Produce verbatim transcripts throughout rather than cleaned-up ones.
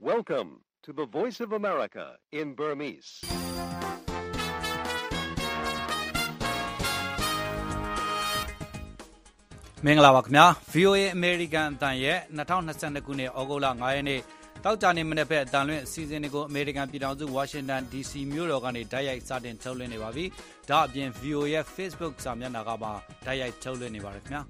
Welcome to the Voice of America in Burmese. မင်္ဂလာပါခင်ဗျာ ဗွီအိုအေ American အတန်ရဲ့၂၀၂၂ခုနှစ်ဩဂုတ်လ၅ရက်နေ့တောက်ကြနေမနေ့ဖက်အတန်လွင့်အစီအစဉ်တွေကို American ပြည်ထောင်စု Washington ဒီ စီ မြို့တော်ကနေဓာတ်ရိုက်စတင်ထုတ်လွှင့်နေပါပြီ။ဒါအပြင် ဗွီအိုအေ ရဲ့ Facebook စာမျက်နှာကပါဓာတ်ရိုက်ထုတ်လွှင့်နေပါတယ်ခင်ဗျာ။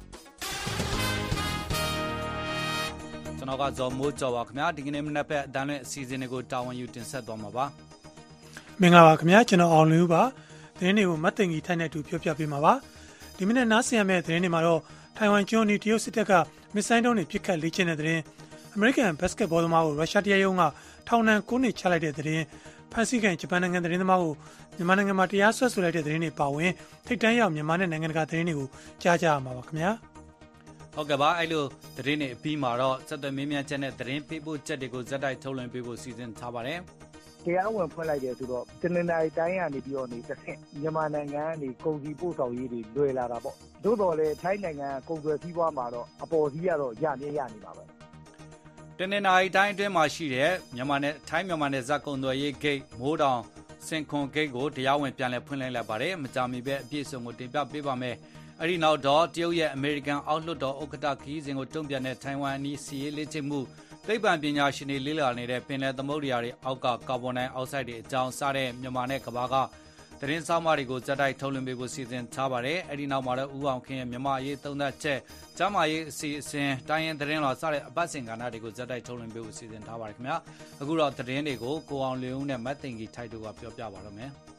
ကျွန်တော်ကဇော်မိုးကျော်ပါခင်ဗျာဒီကနေ့မနေ့ဖက်အတန်လွင့်အစီအစဉ်တွေကိုတာဝန်ယူတင်ဆက်သွားမှာပါ။မင်္ဂလာပါခင်ဗျာကျွန်တော်အောင်လူပါသတင်းတွေကိုမတ်တင်ကြီးထိုင်နေတူပြောပြပေးမှာပါ။ဒီမနေ့နားဆင်ရမယ့်သတင်းတွေမှာတော့ထိုင်ဝမ်ကျွန်းနီတရုတ်စစ်တပ်ကမစ်ဆိုင်းဒုံးတွေပစ်ခတ်လေ့ကျင့်တဲ့သတင်းအမေရိကန်ဘတ်စကတ်ဘောသမားကိုရုရှားတရားရုံးကထောင်ဒဏ်၉နှစ်ချလိုက်တဲ့သတင်းဖန်ဆီးခံဂျပန်နိုင်ငံသတင်းသမားကိုမြန်မာနိုင်ငံမှာတရားစွဲဆိုလိုက်တဲ့သတင်းတွေပါဝင်ထိပ်တန်းရောက်မြန်မာနဲ့နိုင်ငံတကာသတင်းတွေကိုကြားကြရမှာပါခင်ဗျာဟုတ်ကဲ့ပါအဲ့လိုသတင်းတွေအပြီးမှာတော့စက်သွယ်မင်းမြန်ချက်နဲ့သတင်းပေးပို့ချက်တွေကိုဇက်တိုက်ထုတ်လွှင့်ပေးဖို့စီစဉ်ထားပါတယ်တရားဝင်ဖွင့်လိုက်တယ်ဆိုတော့တနင်္လာရီတိုင်းကနေပြီးတော့နေတစ်ဆင့်မြန်မာနိုင်ငံကနေကုန်စည်ပို့ဆောင်ရေးတွေလွယ်လာတာပေါ့သို့တော်လည်းထိုင်းနိုင်ငံကုန်သွယ်စည်းဝါးမှာတော့အပေါ်စီးကတော့ရမြဲရနေပါပဲတနင်္လာရီတိုင်းအတွင်းမှာရှိတဲ့မြန်မာနဲ့ထိုင်းမြန်မာနဲ့ဇက်ကုန်သွယ်ရေးဂိတ်မိုးတောင်စင်ခွန်ဂိတ်ကိုတရားဝင်ပြန်လည်ဖွင့်လှစ်လိုက်ပါတယ်မကြာမီပဲအပြည့်အစုံကိုတင်ပြပေးပါမယ်အဲ့ဒီနောက်တော့တရုတ်ရဲ့အမေရိကန်အောက်လွှတ်တော်ဥက္ကဋ္ဌခီးစဉ်ကိုတုံ့ပြန်တဲ့ထိုင်ဝမ်အနီးစီရေးလေ့ကျင့်မှုသိပ္ပံပညာရှင်တွေလေ့လာနေတဲ့ပင်လယ်သမုဒ္ဒရာတွေအောက်ကကာဗွန်ဒိုင်အောက်ဆိုက်တွေအကြောင်းစတဲ့မြန်မာနဲ့ကမ္ဘာကသတင်းဆောင်မတွေကိုဇက်တိုက်ထုတ်လွှင့်ပေးဖို့စီစဉ်ထားပါတယ်။အဲဒီနောက်မှာတော့ဦးအောင်ခင်ရဲ့မြန်မာရေးသုံးသပ်ချက်ကျမ်းမာရေးအစီအစဉ်တိုင်းရင်သတင်းတော်စတဲ့အပတ်စဉ်ကဏ္ဍတွေကိုဇက်တိုက်ထုတ်လွှင့်ပေးဖို့စီစဉ်ထားပါတယ်ခင်ဗျာ။အခုတော့သတင်းတွေကိုကိုအောင်လျုံနဲ့မတ်တင်ကြီးထိုက်တို့ကပြောပြပါတော့မယ်။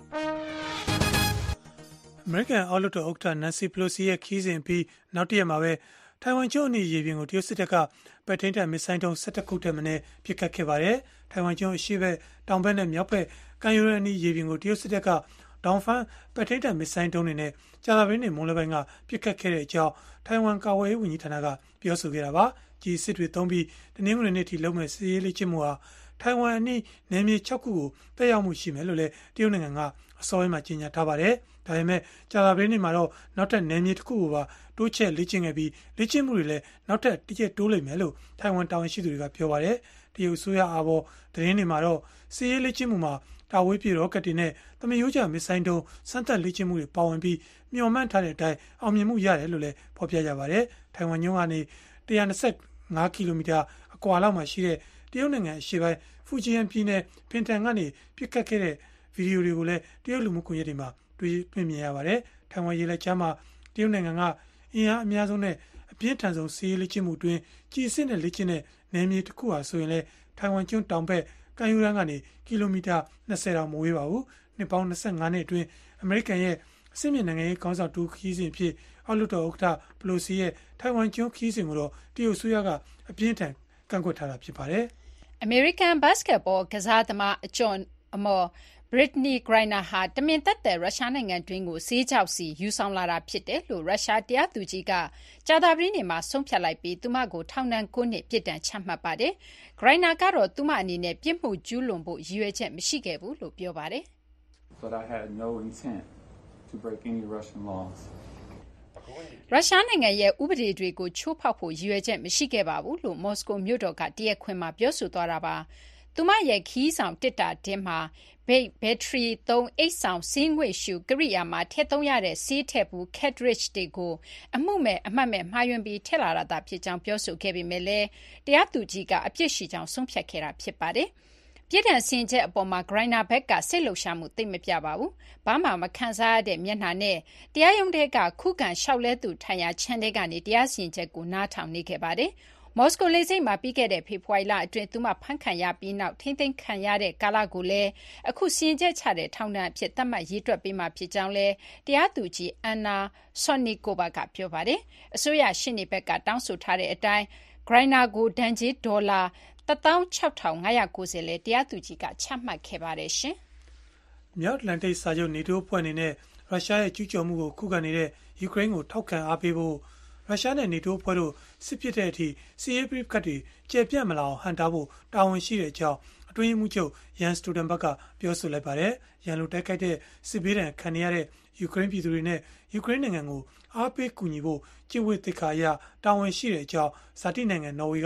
အမေရိကန်အောက်လွှတ်တော်ဥက္ကဋ္ဌနန်စီပလိုစီရဲ့ခီးစဉ်ပြီးနောက်တစ်ရက်မှာပဲထိုင်ဝမ်ကျွန်းအနီးရေပြင်ကိုတရုတ်စစ်တပ်ကပဲ့ထိန်းတပ်မစ်ဆိုင်းဒုံး၁၁ခုထက်မနည်းပစ်ခတ်ခဲ့ပါတယ်။ထိုင်ဝမ်ကျွန်းအရှေ့ဘက်တောင်ဘက်နဲ့မြောက်ဘက်ကမ်းရိုးတန်းအနီးရေပြင်ကိုတရုတ်စစ်တပ်ကဒေါင်ဖန်ပဲ့ထိန်းတပ်မစ်ဆိုင်းဒုံးတွေနဲ့ကြာသပတေးနေ့မွန်းလွဲပိုင်းကပစ်ခတ်ခဲ့တဲ့အကြောင်းထိုင်ဝမ်ကာကွယ်ရေးဝန်ကြီးဌာနကပြောဆိုခဲ့တာပါ။ကြီးစစ်တွေသုံးပြီးတနင်္ဂနွေနေ့ထိလုပ်မဲ့စစ်ရေးလေ့ကျင့်မှုဟာထိုင်ဝမ်အနီးနယ်မြေ၆ခုကိုတက်ရောက်မှုရှိမယ်လို့လည်းတရုတ်နိုင်ငံကအစောပိုင်းမှာကြေညာထားပါတယ်။ဒါပေမဲ့ကြာသပတေးနေ့မှာတော့နောက်ထပ်နယ်မြေတစ်ခုကိုပါတိုးချဲ့လေ့ကျင့်ခဲ့ပြီးလေ့ကျင့်မှုတွေလည်းနောက်ထပ်တစ်ချက်တိုးလိမ့်မယ်လို့ထိုင်ဝမ်တာဝန်ရှိသူတွေကပြောပါတယ်။တရုတ်အစိုးရအားပေါ်သတင်းတွေမှာတော့စစ်ရေးလေ့ကျင့်မှုမှာတာဝေးပြေရော့ကတ်တွေနဲ့သမယိုးကျမစ်ဆိုင်းဒုံးစမ်းသပ်လေ့ကျင့်မှုတွေပါဝင်ပြီးမျှော်မှန်းထားတဲ့အတိုင်းအောင်မြင်မှုရတယ်လို့လည်းဖော်ပြကြပါတယ်။ထိုင်ဝမ်ညွန်းကနေ၁၂၅ကီလိုမီတာအကွာလောက်မှာရှိတဲ့တရုတ်နိုင်ငံအရှေ့ပိုင်းဖူဂျီယန်ပြည်နယ်ပင်တန်ကနေပြစ်ခတ်ခဲ့တဲ့ဗီဒီယိုတွေကိုလည်းတရုတ်လူမှုကွန်ရက်တွေမှာတွေ့တွေ့မြင်ရပါတယ်။ထိုင်ဝမ်ရေလက်ကြားမှာတရုတ်နိုင်ငံကအင်အားအများဆုံးနဲ့အပြင်းထန်ဆုံးစီးရေးလေ့ကျင့်မှုတွင်ကြည်စစ်နဲ့လေ့ကျင့်တဲ့နယ်မြေတစ်ခုဟာဆိုရင်လည်းထိုင်ဝမ်ကျွန်းတောင်ဘက်ကမ်းရိုးတန်းကနေကီလိုမီတာ၂၀တောင်မဝေးပါဘူး။နှစ်ပေါင်း၂၅နှစ်အတွင်းအမေရိကန်ရဲ့အဆင့်မြင့်နိုင်ငံရေးခေါင်းဆောင်တူခီးစဉ်ဖြစ်အောက်လွှတ်တော်ဥက္ကဋ္ဌပလိုစီရဲ့ထိုင်ဝမ်ကျွန်းခီးစဉ်ကိုတော့တရုတ်ဆိုရကအပြင်းထန်ကန့်ကွက်ထားတာဖြစ်ပါတယ်။ American Basketball ကစားသမားအကျော်အမော်Brittney Griner ဟာတမင်သက်သက်ရုရှားနိုင်ငံတွင်းကိုဆေးခြောက်စီယူဆောင်လာတာဖြစ်တယ်လို့ရုရှားတရားသူကြီးကကြာသပတေးနေ့မှာဆုံးဖြတ်လိုက်ပြီးသူမကိုထောင်ဒဏ်၉နှစ်ပြစ်ဒဏ်ချမှတ်ပါတယ်။ Griner ကတော့သူမအနေနဲ့ပြစ်မှုကျူးလွန်ဖို့ရည်ရွယ်ချက်မရှိခဲ့ဘူးလို့ပြောပါတယ်။ But I had no intent to break any Russian laws. ရုရှားနိုင်ငံရဲ့ဥပဒေတွေကိုချိုးဖောက်ဖို့ရည်ရွယ်ချက်မရှိခဲ့ပါဘူးလို့မော်စကိုမြို့တော်ကတရားခွင်မှာပြောဆိုသွားတာပါ။သူမရဲ့ခီးဆောင်တစ်တာတင်းမှာဘိတ်ဘက်ထရီသုံးအိတ်ဆောင်ဆေးငွေ့ရှုကိရိယာမှာထည့်သုံးရတဲ့ဆေးထည့်ဘူး cartridge တွေကိုအမှုမဲ့အမှတ်မဲ့မှားယွင်းပြီးထည့်လာတာဖြစ်ကြောင်းပြောဆိုခဲ့ပေမဲ့လည်းတရားသူကြီးကအပြစ်ရှိကြောင်းဆုံးဖြတ်ခဲ့တာဖြစ်ပါတယ်။ပြည်ထန်စင်ချက်အပေါ်မှာ Griner ဘက်ကစိတ်လှုပ်ရှားမှုသိမ့်မပြပါဘူး။ဘာမှမခံစားရတဲ့မျက်နှာနဲ့တရားရုံးထဲကခုခံလျှောက်လဲသူထိုင်ရာခြံထဲကနေတရားစီရင်ချက်ကိုနားထောင်နေခဲ့ပါတယ်။မော်စကိုလေဆိပ်မှာပြီးခဲ့တဲ့ဖေဖော်ဝါရီလအတွင်းသူမဖမ်းခံရပြီးနောက်ထိမ့်သိမ်းခံရတဲ့ကာလကိုလည်းအခုစီရင်ချက်ချတဲ့ထောင်ဒဏ်အဖြစ်သတ်မှတ်ရေးတွက်ပေးမှာဖြစ်ကြောင်းလည်းတရားသူကြီးအန်နာဆော့နီကိုဘာကပြောပါတယ်။အစိုးရရှေ့နေဘက်ကတောင်းဆိုထားတဲ့အတိုင်း Griner ကိုဒဏ်ကြေးဒေါ်လာတစ်သောင်းခြောက်ထောင်ငါးရာကိုဆယ်လဲတရားသူကြီးကချမှတ်ခဲ့ပါတယ်ရှင်။မြောက်အတ္တလန်တိတ်စာချုပ်နေတိုးဖွဲ့အနေနဲ့ရုရှားရဲ့ကျူးကျော်မှုကိုခုခံနေတဲ့ယူကရိန်းကိုထောက်ခံအားပေးဖို့ရုရှားနဲ့နေတိုးဖွဲ့တို့စစ်ပစ်တဲ့အထိစီးရေးပရိကတ်တွေကျေပြန့်မလာအောင်ဟန်တာဖို့တာဝန်ရှိတဲ့အကြောင်းအတွင်းမှုချုပ်ယန်စတိုဒန်ဘတ်ကပြောဆိုလိုက်ပါတယ်။ရန်လိုတိုက်ခိုက်တဲ့စစ်ဘေးဒဏ်ခံနေရတဲ့ယူကရိန်းပြည်သူတွေနဲ့ယူကရိန်းနိုင်ငံကိုအားပေးကူညီဖို့ကျင့်ဝတ်သိက္ခာအရတာဝန်ရှိတဲ့အကြောင်းဇာတိနိုင်ငံနော်ဝေက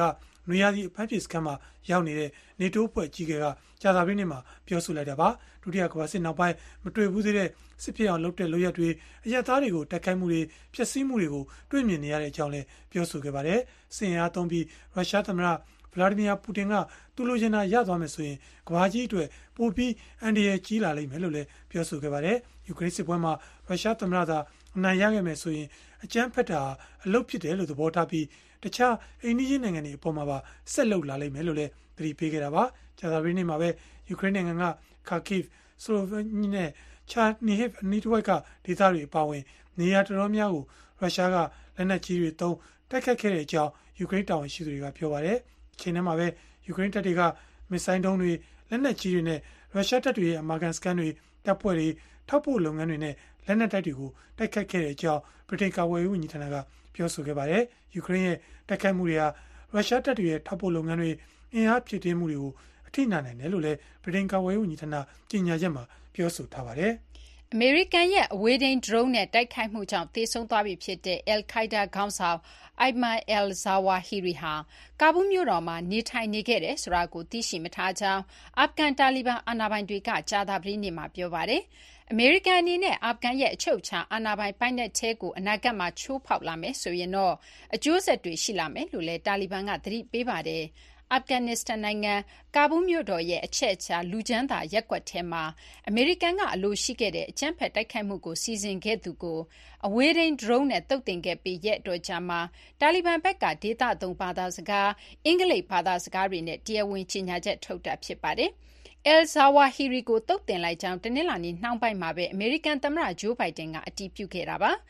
နွေရာသီအဖမ်းဖြစ်စခန်းမှာရောက်နေတဲ့နေတိုးအဖွဲ့ကြီးကကြာသပတေးနေ့မှာပြောဆိုလိုက်တာပါဒုတိယကမ္ဘာစစ်နောက်ပိုင်းမတွေ့ဘူးသေးတဲ့စစ်ဖြစ်အောင်လုပ်တဲ့လုပ်ရက်တွေအရက်သားတွေကိုတိုက်ခိုက်မှုတွေဖျက်ဆီးမှုတွေကိုတွေ့မြင်နေရတဲ့အကြောင်းလည်းပြောဆိုခဲ့ပါတယ်စင်အားသုံးပြီးရုရှားသမ္မတဗလာဒီမီယာပူတင်ကသူလိုချင်တာရသွားမယ်ဆိုရင်ကမ္ဘာကြီးအတွက်ပိုပြီးအန်ဒီရဲ့ကြီးလာလိမ့်မယ်လို့လည်းပြောဆိုခဲ့ပါတယ်ယူကရိန်းစစ်ပွဲမှာရုရှားသမ္မတသာအနိုင်ရခဲ့မယ်ဆိုရင်အကြမ်းဖက်တာအလုပ်ဖြစ်တယ်လို့သဘောထားပြီးတခြားအိန္ဒိယနိုင်ငံတွေအပေါ်မှာပါဆက်လုပ်လာလိမ့်မယ်လို့လည်းသတိပေးခဲ့တာပါကြာသပတေးနေ့မှာပဲယူကရိန်းနိုင်ငံကခါကိဗ်စလိုဗီနီနဲ့ချာနီဟစ်အနီးတစ်ဝိုက်ကဒေသတွေအပါအဝင်နေရာတော်တော်များကိုရုရှားကလက်နက်ကြီးတွေသုံးတိုက်ခတ်ခဲ့တဲ့အကြောင်းယူကရိန်းတာဝန်ရှိသူတွေကပြောပါတယ်အချိန်ထဲမှာပဲယူကရိန်းတပ်တွေကမစ်ဆိုင်းဒုံးတွေလက်နက်ကြီးတွေနဲ့ရုရှားတပ်တွေရဲ့အမာကန်စကန်တွေတပ်ဖွဲ့တွေထောက်ပို့လုပ်ငန်းတွေနဲ့လက်နက်တိုက်တွေကိုတိုက်ခတ်ခဲ့တဲ့အကြောင်းဗြိတိန်ကာကွယ်ရေးဝန်ကြီးဌာနကပြောဆိုခဲ့ပါတယ်ယူကရိန်းရဲ့တိုက်ခိုက်မှုတွေဟာရုရှားတပ်တွေရဲ့ထောက်ပို့လုပ်ငန်းတွေအင်အားဖြည့်တင်းမှုတွေကိုအထိနာနိုင်တယ်လို့လည်းဗြိတိန်ကာကွယ်ရေးဝန်ကြီးဌာနကြေညာချက်မှာပြောဆိုထားပါတယ်အမေရိကန်ရဲ့အဝေးထိန်း drone နဲ့တိုက်ခိုက်မှုကြောင့်သေဆုံးသွားပြီဖြစ်တဲ့ Al-Qaeda ခေါင်းဆောင် Ayman al-Zawahiri ဟာကာဘူးမြို့တော်မှာနေထိုင်နေခဲ့တယ်ဆိုတာကိုသိရှိမထားကြောင်းအာဖဂန်တာလီဘန်အာဏာပိုင်တွေကကြာသပတေးနေ့မှာပြောပါတယ်။အမေရိကန်အနေနဲ့အာဖဂန်ရဲ့အချုပ်အခြာအာဏာပိုင်ပိုင်နက်ထဲကိုအနာဂတ်မှာချိုးဖောက်လာမယ်ဆိုရင်တော့အကျိုးဆက်တွေရှိလာမယ်လို့လည်းတာလီဘန်ကသတိပေးပါတယ်။အာဖဂန်နစ္စတန်နိုင်ငံကာဘူးမြို့တော်ရဲ့အချက်အချာလူချမ်းသာရပ်ကွက်ထဲမှာအမေရိကန်ကအလိုရှိခဲ့တဲ့အကြမ်းဖက်တိုက်ခိုက်မှုကိုစီစဉ်ခဲ့သူကိုအဝေးထိန်း drone နဲ့တုတ်တင်ခဲ့ပြီးရက်အတော်ကြာမှာတာလီဘန်ဘက်ကဒေသသုံးဘာသာစကားအင်္ဂလိပ်ဘာသာစကားတွေနဲ့တရားဝင်ကြေညာချက်ထုတ်တာဖြစ်ပါတယ်။ al-Zawahiri ကိုတုတ်တင်လိုက်ကြောင်းတနင်္လာနေ့နှောင်းပိုင်းမှာပဲအမေရိကန်သမ္မတဂျိုးဘိုင်ဒန်ကအတည်ပြုခဲ့တာပါ။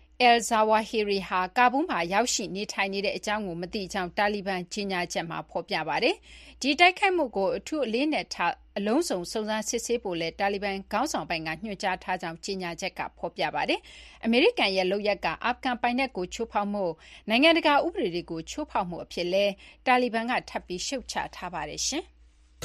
al-Zawahiri ဟာကာဘူးမှာရောက်ရှိနေထိုင်နေတဲ့အကြောင်းကိုမသိကြောင်းတာလီဘန်ကြေညာချက်မှာဖော်ပြပါတယ်။ဒီတိုက်ခိုက်မှုကိုအထူးအလေးနဲ့ထားအလုံးစုံစုံစမ်းစစ်ဆေးဖို့လည်းတာလီဘန်ခေါင်းဆောင်ပိုင်းကညွှန်ကြားထားကြောင်းကြေညာချက်ကဖော်ပြပါတယ်။အမေရိကန်ရဲ့လုပ်ရက်ကအာဖဂန်ပိုင်နက်ကိုချိုးဖောက်မှုနိုင်ငံတကာဥပဒေတွေကိုချိုးဖောက်မှုအဖြစ်လဲတာလီဘန်ကထပ်ပြီးရှုတ်ချထားပါတယ်ရှင်။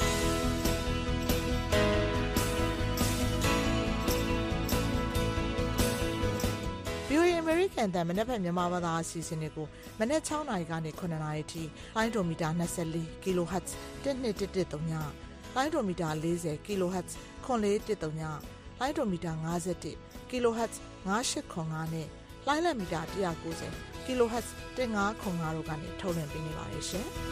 VOA American တန်မနေ့ဖက်မြန်မာဘာသာအစီအစဉ်တွေကိုမနေ့၆နာရီကနေခုနှစ်နာရီထိလိုင်းဒိုမီတာ၂၄ kHz တစ်နှစ်တစ်တစ်သုံးညလိုင်းဒိုမီတာ၄၀ kHz ခွန်လေးတစ်သုံးညလိုင်းဒိုမီတာ၅၁ kHz ၅၈ခွန်၅နဲ့လိုင်းလက်မီတာ၁၉၀ kHz ၁၅ခွန်၅တို့ကနေထုတ်လွှင့်ပေးနေပါတယ်ရှင်။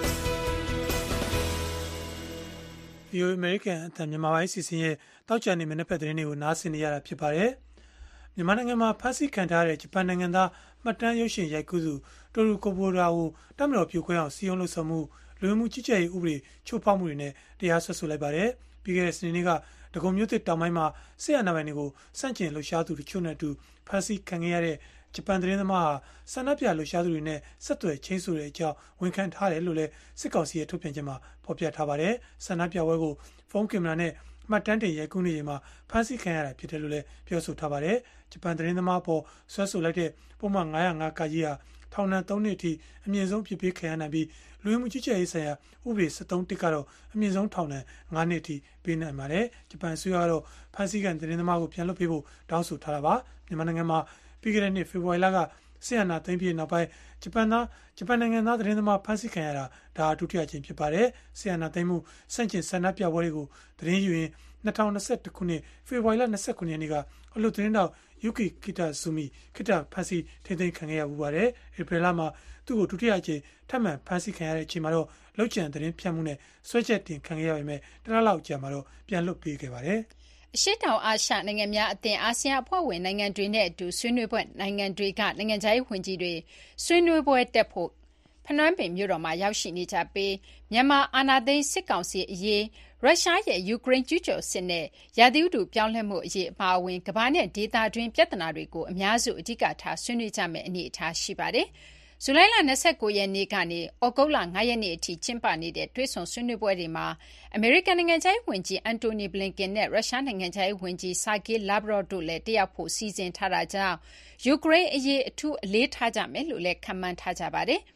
VOA American အတန်မြန်မာပိုင်းအစီအစဉ်ရဲ့တောက်ချန်နေမနေ့ဖက်သတင်းတွေကိုနားဆင်နေရတာဖြစ်ပါတယ်။မြန်မာနိုင်ငံမှာဖမ်းဆီးခံထားတဲ့ဂျပန်နိုင်ငံသားမှတ်တမ်းရုပ်ရှင်ရိုက်ကူးသူတိုရူကိုဘိုရာကိုတပ်မတော်ပြိုခွဲအောင်စီယုံလို့ဆိုမှုလူမှုကြီးကြပ်ရေးဥပဒေချိုးဖောက်မှုတွေနဲ့တရားစွဲဆိုလိုက်ပါတယ်။ပြီးခဲ့တဲ့စနေနေ့ကဒဂုံမြို့သစ်တောင်ပိုင်းမှာစစ်အာဏာပိုင်တွေကိုစန့်ကျင်လှုပ်ရှားသူတို့ချို့နဲ့အတူဖမ်းဆီးခံခဲ့ရတဲ့ဂျပန်သတင်းသမားဟာဆန္ဒပြလှုပ်ရှားသူတွေနဲ့ဆက်သွယ်ချင်းဆိုတဲ့အကြောင်းဝန်ခံထားတယ်လို့လည်းစစ်ကောင်စီရဲ့ထုတ်ပြန်ချက်မှာဖော်ပြထားပါတယ်။ဆန္ဒပြပွဲကိုဖုန်းကင်မရာနဲ့မှတ်တမ်းတင်ရိုက်ကူးနေချိန်မှာဖမ်းဆီးခံရတာဖြစ်တယ်လို့လည်းပြောဆိုထားပါတယ်။ဂျပန်သတင်းသမားပေါ်ဆွဲဆိုလိုက်တဲ့ပုံမှန်၅၀၅ ကကြီးဟာထောင်ဒဏ်သုံးနှစ်အထိအမြင့်ဆုံးဖြစ်ပြီးခံရနိုင်ပြီးလူဝင်မှုကြီးကြပ်ရေးဆိုင်ရာဥပဒေစက်သုံးတစ်ကတော့အမြင့်ဆုံးထောင်ဒဏ်၅နှစ်အထိပေးနိုင်ပါတယ်။ဂျပန်အစိုးရကတော့ဖမ်းဆီးခံသတင်းသမားကိုပြန်လွှတ်ပေးဖို့တောင်းဆိုထားတာပါ။မြန်မာနိုင်ငံမှာပြီးခဲ့တဲ့နှစ်ဖေဖော်ဝါရီလကစစ်အာဏာသိမ်းပြီးနောက်ပိုင်းဂျပန်သားဂျပန်နိုင်ငံသားသတင်းသမားဖမ်းဆီးခံရတာဒါဒုတိယအကြိမ်ဖြစ်ပါတယ်။စစ်အာဏာသိမ်းမှုစန့်ကျင်ဆန္ဒပြပွဲတွေကိုသတင်းယူရင်၂၀၂၁ခုနှစ်ဖေဖော်ဝါရီလ၂၉ရက်နေ့ကအလို့သတင်းတော့ယူကီကီတာဇူမီကီတာဖမ်းဆီးထိန်းသိမ်းခံခဲ့ရမှုပါတယ်။ဧပြီလမှာသူ့ကိုဒုတိယအကြိမ်ထပ်မံဖမ်းဆီးခံရတဲ့အချိန်မှာတော့လောက်ကျန်သတင်းဖြတ်မှုနဲ့ဆွဲချက်တင်ခံခဲ့ရပေမဲ့တလားလောက်ကြာမှာတော့ပြန်လွတ်ပေးခဲ့ပါတယ်။အရှေ့တောင်အာရှနိုင်ငံများအသင်းအာဆီယံအဖွဲ့ဝင်နိုင်ငံတွေနဲ့အတူဆွေးနွေးပွဲနိုင်ငံတွေကနိုင်ငံခြားရေးဝန်ကြီးတွေဆွေးနွေးပွဲတက်ဖို့ဖနွမ်းပင်မြို့တော်မှာရောက်ရှိနေကြပြီးမြန်မာအာဏာသိမ်းစစ်ကောင်စီအရေးရုရှားရဲ့ယူကရိန်းကျူးကျော်စစ်နဲ့ရာသီဥတုပြောင်းလဲမှုအရေးအပါအဝင်ကမ္ဘာနဲ့ဒေသတွင်းပြဿနာတွေကိုအများစုအဓိကထားဆွေးနွေးကြမယ့်အနေအထားရှိပါတယ်။ဇူလိုင်လ၂၉ရက်နေ့ကနေဩဂုတ်လ၅ရက်နေ့အထိကျင်းပနေတဲ့တွဲဆုံဆွေးနွေးပွဲတွေမှာအမေရိကန်နိုင်ငံခြားရေးဝန်ကြီးအန်တိုနီဘလင်ကန်နဲ့ရုရှားနိုင်ငံခြားရေးဝန်ကြီးဆာဂေးလာဗရော့တို့လည်းတက်ရောက်ဖို့စီစဉ်ထားတာကြောင့်ယူကရိန်းအရေးအထူးအလေးထားကြမယ်လို့လည်းခန့်မှန်းထားကြပါတယ်။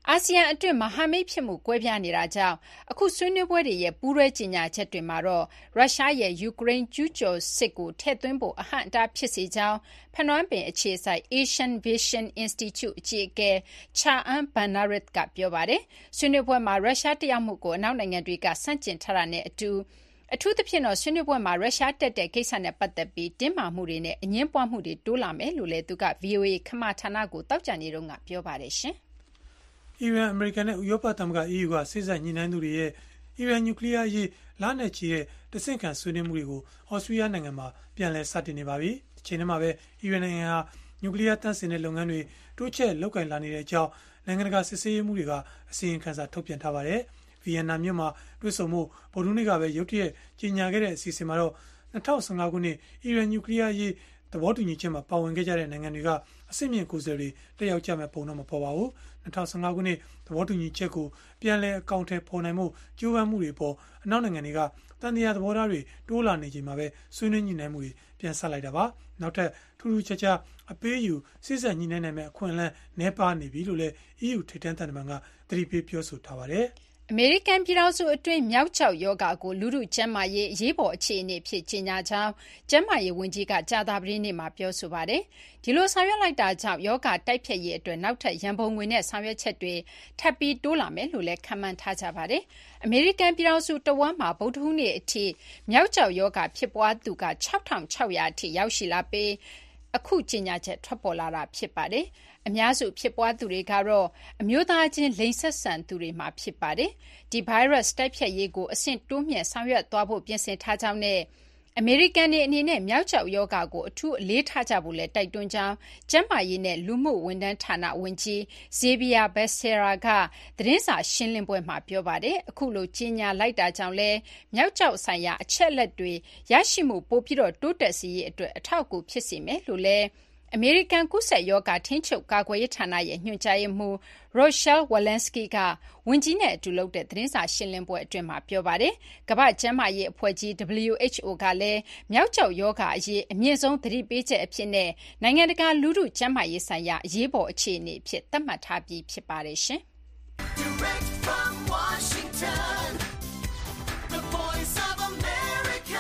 အာဆီယံအတွင်းမဟာမိတ်ဖြစ်မှုကွဲပြားနေတာကြောင့်အခုဆွေးနွေးပွဲတွေရဲ့ပူးတွဲကြေညာချက်တွေမှာတော့ရုရှားရဲ့ယူကရိန်းကျူးကျော်စစ်ကိုထည့်သွင်းဖို့အဟန့်အတားဖြစ်စေကြောင်းဖနွမ်းပင်အခြေစိုက် Asian Vision Institute အကြီးအကဲ Chah-An Bannarat ကပြောပါတယ်။ဆွေးနွေးပွဲမှာရုရှားတက်ရောက်မှုကိုအနောက်နိုင်ငံတွေကဆန့်ကျင်ထားတာနဲ့အတူအထူးသဖြင့်တော့ဆွေးနွေးပွဲမှာရုရှားတက်တဲ့ကိစ္စနဲ့ပတ်သက်ပြီးတင်းမာမှုတွေနဲ့အငင်းပွားမှုတွေတိုးလာမယ်လို့လည်းသူက ဗီအိုအေ ခမာဌာနကိုတောက်ကြနေတော့ကပြောပါတယ်ရှင်။အီရန်အမေရိကန်နဲ့ဥရောပသမဂ္ဂ အီးယူ ကစိစက်ညှိနှိုင်းသူတွေရဲ့အီရန်နျူကလ িয়ার ရေးလနဲ့ချီတဲ့တဆင့်ခံဆွေးနွေးမှုတွေကိုဩစတြေးလျနိုင်ငံမှာပြန်လည်စတင်နေပါပြီ။အချိန်ထဲမှာပဲအီရန်နိုင်ငံဟာနျူကလ িয়ার တန့်စင်တဲ့လုပ်ငန်းတွေတိုးချဲ့လုပ်ကိုင်လာနေတဲ့အကြောင်းနိုင်ငံတကာစစ်ဆေးမှုတွေကအစီရင်ခံစာထုတ်ပြန်ထားပါတယ်။ဗီယက်နမ်မြို့မှာတွေ့ဆုံမှုဗုဒ္ဓနေ့ကပဲရုတ်တရက်ကြီးညာခဲ့တဲ့အစီအစဉ်မှာတော့၂၀၁၅ခုနှစ်အီရန်နျူကလ িয়ার ရေးသဘောတူညီချက်မှာပါဝင်ခဲ့ကြတဲ့နိုင်ငံတွေကအစိမ့်မြင့်ကိုယ်စားလှယ်တွေတက်ရောက်ကြမဲ့ပုံတော့မပေါ်ပါဘူး။၂၀၁၅ခုနှစ်သဘောတူညီချက်ကိုပြန်လည်အကောင့်ထဲပေါ်နိုင်မှုကြိုးပမ်းမှုတွေပေါ်အနောက်နိုင်ငံတွေကတန်တရားသဘောထားတွေတိုးလာနေချိန်မှာပဲဆွေးနွေးညှိနှိုင်းမှုတွေပြန်ဆက်လိုက်တာပါ။နောက်ထပ်ထူးထူးခြားခြားအပေးယူစိစက်ညှိနှိုင်းနိုင်မဲ့အခွင့်အလမ်းနှဲပါနေပြီလို့လည်း အီးယူ ထိပ်တန်းသံတမန်ကသတိပေးပြောဆိုထားပါတယ်။အမေရိကန်ပြည်ထောင်စုအတွင်းမျောက်ကျောက်ရောဂါကိုလူထုကျန်းမာရေးအရေးပေါ်အခြေအနေဖြစ်ကြေညာကြောင်းကျန်းမာရေးဝန်ကြီးကကြာသပတေးနေ့မှာပြောဆိုပါတယ်။ဒီလိုဆောင်ရွက်လိုက်တာကြောင့်ရောဂါတိုက်ဖျက်ရေးအတွက်နောက်ထပ်ရန်ပုံငွေနဲ့ဆောင်ရွက်ချက်တွေထပ်ပြီးတိုးလာမယ်လို့လည်းခန့်မှန်းထားကြပါတယ်။အမေရိကန်ပြည်ထောင်စုတဝန်းမှာဗုဒ္ဓဟူးနေ့အထိမျောက်ကျောက်ရောဂါဖြစ်ပွားသူက၆ထောင်၆ရာအထိရောက်ရှိလာပြီးအခုကြေညာချက်ထွက်ပေါ်လာတာဖြစ်ပါတယ်။အများစုဖြစ်ပွားသူတွေကတော့အမျိုးသားချင်းလိင်ဆက်ဆံသူတွေမှာဖြစ်ပါတယ်။ဒီဗိုင်းရပ်စ်တိုက်ဖျက်ရေးကိုအဆင့်တိုးမြှင့်ဆောင်ရွက်သွားဖို့ပြင်ဆင်ထားကြောင်းနဲ့အမေရိကန်တွေအနေနဲ့မျောက်ကျောက်ရောဂါကိုအထူးအလေးထားကြဖို့လည်းတိုက်တွန်းကြောင်းကျန်းမာရေးနဲ့လူမှုဝန်ထမ်းဌာနဝန်ကြီး Xavier Becerra ကသတင်းစာရှင်းလင်းပွဲမှာပြောပါတယ်။အခုလိုကြေညာလိုက်တာကြောင့်လည်းမျောက်ကျောက်ဆိုင်ရာအချက်လက်တွေရရှိမှုပိုပြီးတော့တိုးတက်စေရေးအတွက်အထောက်အကူဖြစ်စေမယ်လို့လည်းအမေရိကန်ကုဆက်ယောဂထိန်းချုပ်ကာကွယ်ရေးဌာနရဲ့ညွှန်ကြားရေးမှူး Rochelle Walensky ကဝန်ကြီးနဲ့အတူလုပ်တဲ့သတင်းစာရှင်းလင်းပွဲအတွင်းမှာပြောပါတယ်။ကမ္ဘာ့ကျန်းမာရေးအဖွဲ့ကြီး ဒဗလျူအိုက်ချ်အို ကလည်းမျောက်ကျောက်ယောဂအရေးအမြင့်ဆုံးသတိပေးချက်အဖြစ်နဲ့နိုင်ငံတကာလူထုကျန်းမာရေးဆိုင်ရာအရေးပေါ်အခြေအနေအဖြစ်သတ်မှတ်ထားပြီးဖြစ်ပါတယ်ရှင်။ Direct from Washington, the voice of America,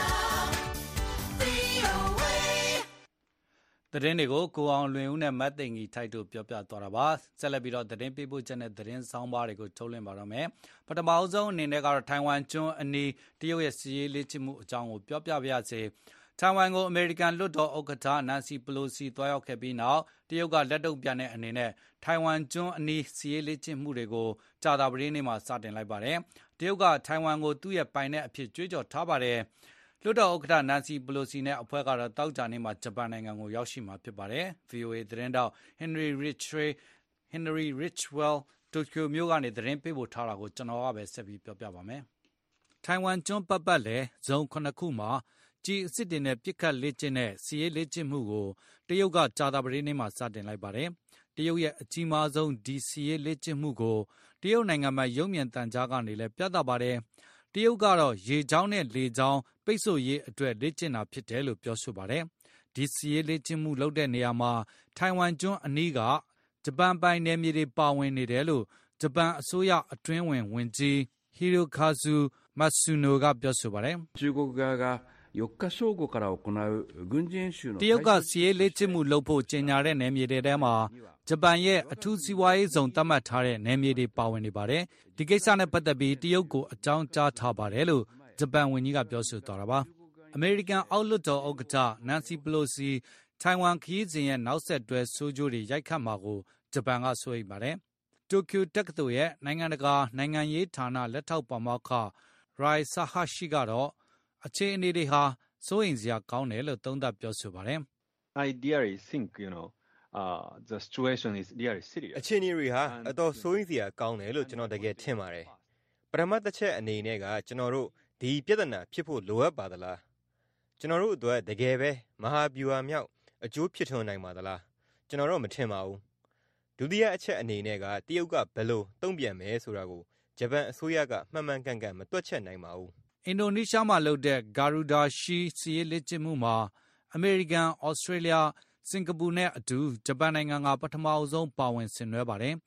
သတင်းတွေကိုကိုအောင်လွင်ဦးနဲ့မတ်သိန်ကြီးထိုက်တို့ပြောပြသွားတာပါဆက်လက်ပြီးတော့သတင်းပေးပို့ချက်နဲ့သတင်းဆောင်ပါတွေကိုထုတ်လွှင့်ပါတော့မယ်ပထမအဆုံးအနေနဲ့ကတော့ထိုင်ဝမ်ကျွန်းအနီးတရုတ်ရဲ့စီးရေးလေ့ကျင့်မှုအကြောင်းကိုပြောပြပါရစေထိုင်ဝမ်ကိုအမေရိကန်လွှတ်တော်ဥက္ကဋ္ဌနန်စီပလိုစီတွားရောက်ခဲ့ပြီးနောက်တရုတ်ကလက်တုပ်ပြန်တဲ့အနေနဲ့ထိုင်ဝမ်ကျွန်းအနီးစီးရေးလေ့ကျင့်မှုတွေကိုကြာသပတေးနေ့မှာစတင်လိုက်ပါတယ်တရုတ်ကထိုင်ဝမ်ကိုသူ့ရဲ့ပိုင်တဲ့အဖြစ်ကြွေးကြော်ထားပါတယ်လွှတ်တော်ဥက္ကဋ္ဌနန်စီပလိုစီနဲ့အဖွဲ့ကတော့တောက်ကြနေမှာဂျပန်နိုင်ငံကိုရောက်ရှိမှာဖြစ်ပါတယ်။ ဗွီအိုအေသတင်းတောက် Henry Ridgwell Henry Ridgwell တိုကျိုမြို့ကနေသတင်းပေးပို့ထားတာကိုကျွန်တော်ကပဲဆက်ပြီးပြောပြပါမယ်။ထိုင်ဝမ်ကျွန်းပတ်ပတ်လည်ဇုံခုနှစ်ခုမှာကြီးအစ်စ်တင်နဲ့ပြစ်ခတ်လေ့ကျင့်တဲ့စီးရေးလေ့ကျင့်မှုကိုတရုတ်ကကြာသပတေးနေ့မှာစတင်လိုက်ပါတယ်။တရုတ်ရဲ့အကြီးမားဆုံးဒီစီးရေးလေ့ကျင့်မှုကိုတရုတ်နိုင်ငံမှာရုပ်မြင်သံကြားကနေလည်းပြသပါတယ်။တရုတ်ကတော့ရေချောင်းနဲ့လေချောင်းပိတ်ဆို့ရေးအတွက်လေ့ကျင့်တာဖြစ်တယ်လို့ပြောဆိုပါတယ်။ဒီစီးရေးလေ့ကျင့်မှုလုပ်တဲ့နေရာမှာထိုင်ဝမ်ကျွန်းအနီးကဂျပန်ပိုင်နယ်မြေတွေပါဝင်နေတယ်လို့ဂျပန်အစိုးရအတွင်းဝင်ဝန်ကြီး Hirokazu Matsuno ကပြောဆိုပါတယ်။中国側がよっか正午から行う軍事演習のတရုတ်ကစီးရေးလေ့ကျင့်မှုလုပ်ဖို့ကြေညာတဲ့နယ်မြေတွေထဲမှာဂျပန်ရဲ့အထူးစီးပွားရေးဇုံသတ်မှတ်ထားတဲ့နယ်မြေတွေပါဝင်နေပါတယ်။ဒီကိစ္စနဲ့ပတ်သက်ပြီးတရုတ်ကိုအကြောင်းကြားထားပါတယ်လို့ဂျပန်ဝန်ကြီးကပြောဆိုသွားတာပါ။အမေရိကန်အောက်လွှတ်တော်ဥက္ကဋ္ဌနန်စီပလိုစီထိုင်ဝမ်ခရီးစဉ်ရဲ့နောက်ဆက်တွဲဆိုးကျိုးတွေရိုက်ခတ်မှာကိုဂျပန်ကစိုးရိမ်ပါတယ်။တိုကျိုတက္ကသိုလ်ရဲ့နိုင်ငံတကာနိုင်ငံရေးဌာနလက်ထောက်ပါမောက္ခရိုင်ဆာဟာရှိကတော့အခြေအနေတွေဟာစိုးရိမ်စရာကောင်းတယ်လို့သုံးသပ်ပြောဆိုပါတယ်။ I really think you know uh the situation is really serious အခြေအနေတွေဟာအတော်စိုးရိမ်စရာကောင်းတယ်လို့ကျွန်တော်တကယ်ထင်ပါတယ်ပထမတစ်ချက်အနေနဲ့ကကျွန်တော်တို့ဒီပြဿနာဖြစ်ဖို့လိုအပ်ပါသလားကျွန်တော်တို့အတွက်တကယ်ပဲမဟာဗျူဟာမြောက်အကျိုးဖြစ်ထွန်းနိုင်ပါသလားကျွန်တော်တို့မထင်ပါဘူးဒုတိယအချက်အနေနဲ့ကတရုတ်ကဘယ်လိုတုံ့ပြန်မယ်ဆိုတာကိုဂျပန်အစိုးရကမှန်မှန်ကန်ကန်မတွက်ချက်နိုင်ပါဘူးအင်ဒိုနီးရှားမှာလုပ်တဲ့ဂါရူဒါရှီစီးရေးလေ့ကျင့်မှုမှာအမေရိကန်ဩစတြေးလျစင်ကာပူနဲ့အတူဂျပန်နိုင်ငံကပထမအဆုံးပါဝင်ဆင်နွှဲပါတယ်